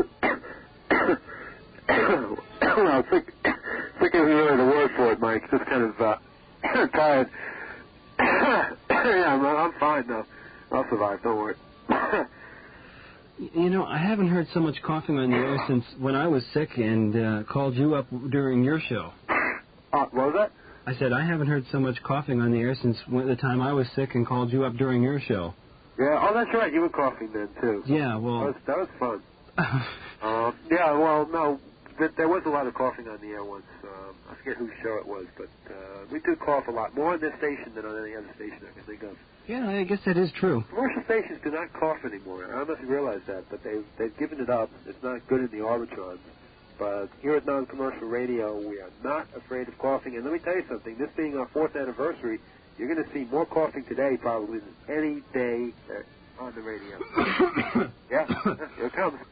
Well, sick isn't really the word for it, Mike. Just kind of tired. Yeah, I'm fine now. I'll survive, don't worry. You know, I haven't heard so much coughing on the air since when I was sick and called you up during your show. What was that? I said I haven't heard so much coughing on the air since the time I was sick and called you up during your show. Yeah, oh, that's right. You were coughing then, too. Yeah, well... That was fun. Yeah, well, no, there was a lot of coughing on the air once. I forget whose show it was, but we do cough a lot. More on this station than on any other station I can think of. Yeah, I guess that is true. Commercial stations do not cough anymore. I don't know if you realize that, but they've given it up. It's not good in the arbitrage. But here at Non-Commercial Radio, we are not afraid of coughing. And let me tell you something. This being our 4th anniversary, you're going to see more coughing today probably than any day on the radio. Yeah, here it comes.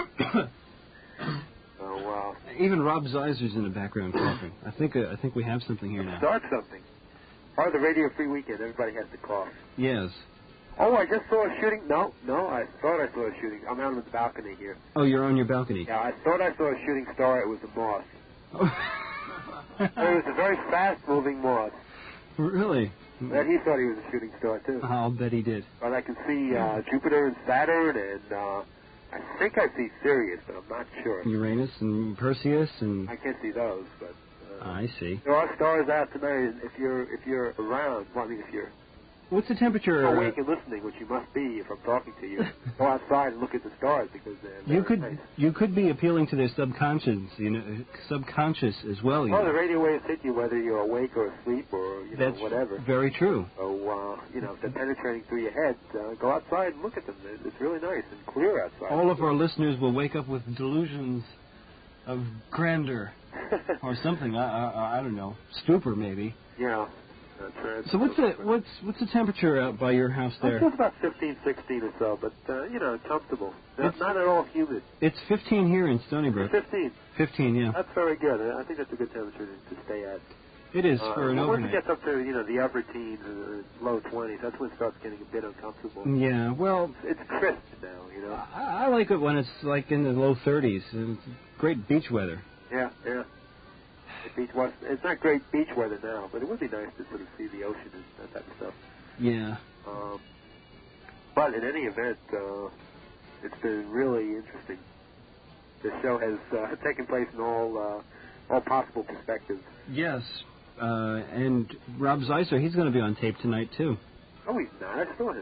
So, even Rob Zeiser's in the background coughing. I think we have something here now. Start something. Part of the Radio Free Weekend, everybody has to cough. Yes. Oh, I just saw a shooting. No, I thought I saw a shooting. I'm out on the balcony here. Oh, you're on your balcony. Yeah, I thought I saw a shooting star. It was a moth. It was a very fast-moving moth. Really? But he thought he was a shooting star, too. I'll bet he did. But I can see Jupiter and Saturn, and I think I see Sirius, but I'm not sure. Uranus and Perseus and... I can't see those, but... I see. There are stars out tonight. If you're around, well, I mean, if you're... What's the temperature? Awake and listening, which you must be if I'm talking to you. Go outside and look at the stars because they're nice. You could be appealing to their subconscious, subconscious as well. Oh, the radio waves hit you whether you're awake or asleep or That's whatever. Very true. So if they're penetrating through your head, go outside and look at them. It's really nice and clear outside. All of our listeners will wake up with delusions of grandeur or something. I don't know, stupor maybe. Yeah. So what's the temperature out by your house there? It's about 15, 16 or so, but comfortable. Not at all humid. It's 15 here in Stony Brook. 15. 15, yeah. That's very good. I think that's a good temperature to stay at. It is for an overnight. Once it gets up to the upper teens, low 20s, that's when it starts getting a bit uncomfortable. Yeah, well, it's crisp now. I like it when it's like in the low 30s. It's great beach weather. Yeah. It's not great beach weather now, but it would be nice to sort of see the ocean and that type of stuff. Yeah. But in any event, it's been really interesting. The show has taken place in all possible perspectives. Yes. And Rob Zeiser, he's going to be on tape tonight, too. Oh, he's not. I saw him.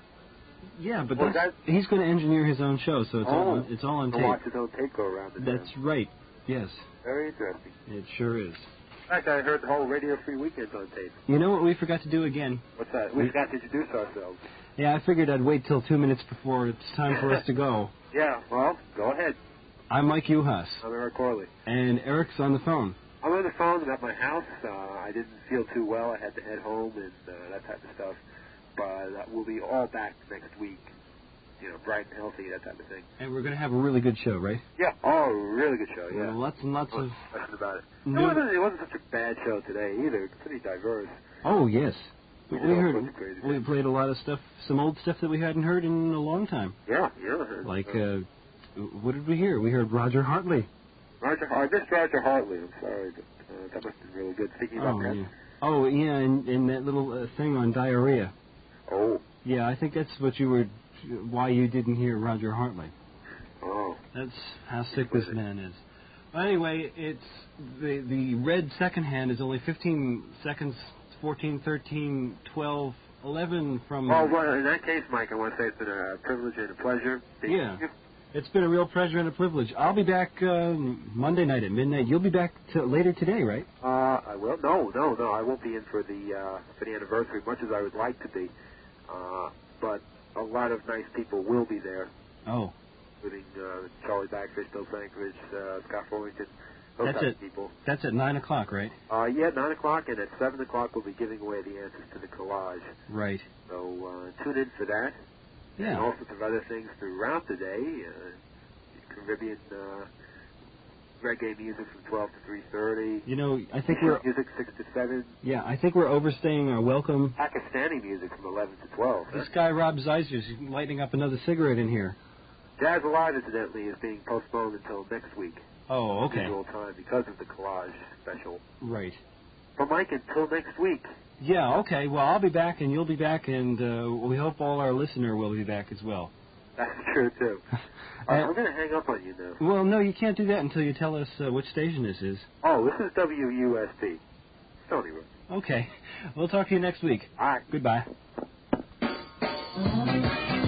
Yeah, but he's going to engineer his own show, so it's all on tape. Watch his own tape go around. That's right. Yes. Very interesting. It sure is. In fact, I heard the whole Radio Free Weekend on tape. You know what we forgot to do again? What's that? We forgot to introduce ourselves. Yeah, I figured I'd wait till 2 minutes before it's time for us to go. Yeah, well, go ahead. I'm Mike Uhas. I'm Eric Corley. And Eric's on the phone. I'm on the phone. I'm at my house. I didn't feel too well. I had to head home and that type of stuff. But we'll be all back next week. Bright and healthy, that type of thing. And we're going to have a really good show, right? Yeah. Oh, really good show, yeah. Lots and lots of... question about it. It wasn't such a bad show today, either. It's pretty diverse. Oh, yes. We played a lot of stuff, some old stuff that we hadn't heard in a long time. Yeah. Like, what did we hear? We heard Roger Hartley. I missed Roger Hartley. I'm sorry, but that must have been really good. Thinking about that. Yeah. Oh, yeah, and that little thing on diarrhea. Oh. Yeah, I think that's why you didn't hear Roger Hartley. Oh. That's how sick this man is. Well, anyway, it's the red second hand is only 15 seconds, 14, 13, 12, 11 from... Oh, well, in that case, Mike, I want to say it's been a privilege and a pleasure. Yeah. It's been a real pleasure and a privilege. I'll be back Monday night at midnight. You'll be back later today, right? I will. No. I won't be in for the anniversary, much as I would like to be. But a lot of nice people will be there. Oh. Including Charlie Backfish, Bill Sankovich, Scott Fullington, those type of people. That's at 9 o'clock, right? Yeah, 9 o'clock, and at 7 o'clock we'll be giving away the answers to the collage. Right. So tune in for that. Yeah. And all sorts of other things throughout the day. Caribbean reggae music from 12 to 3:30. You know, I think we're music 6 to 7. Yeah, I think we're overstaying our welcome. Pakistani music from 11 to 12. This guy Rob Zeiser's lighting up another cigarette in here. Jazz Alive, incidentally, is being postponed until next week. Oh, okay. Usual time because of the collage special. Right. But Mike, until next week. Yeah, okay. Well, I'll be back and you'll be back, and we hope all our listener will be back as well. That's true, too. I'm going to hang up on you now. Well, no, you can't do that until you tell us which station this is. Oh, this is WUSB, Stony Brook. Okay. We'll talk to you next week. All right. Goodbye.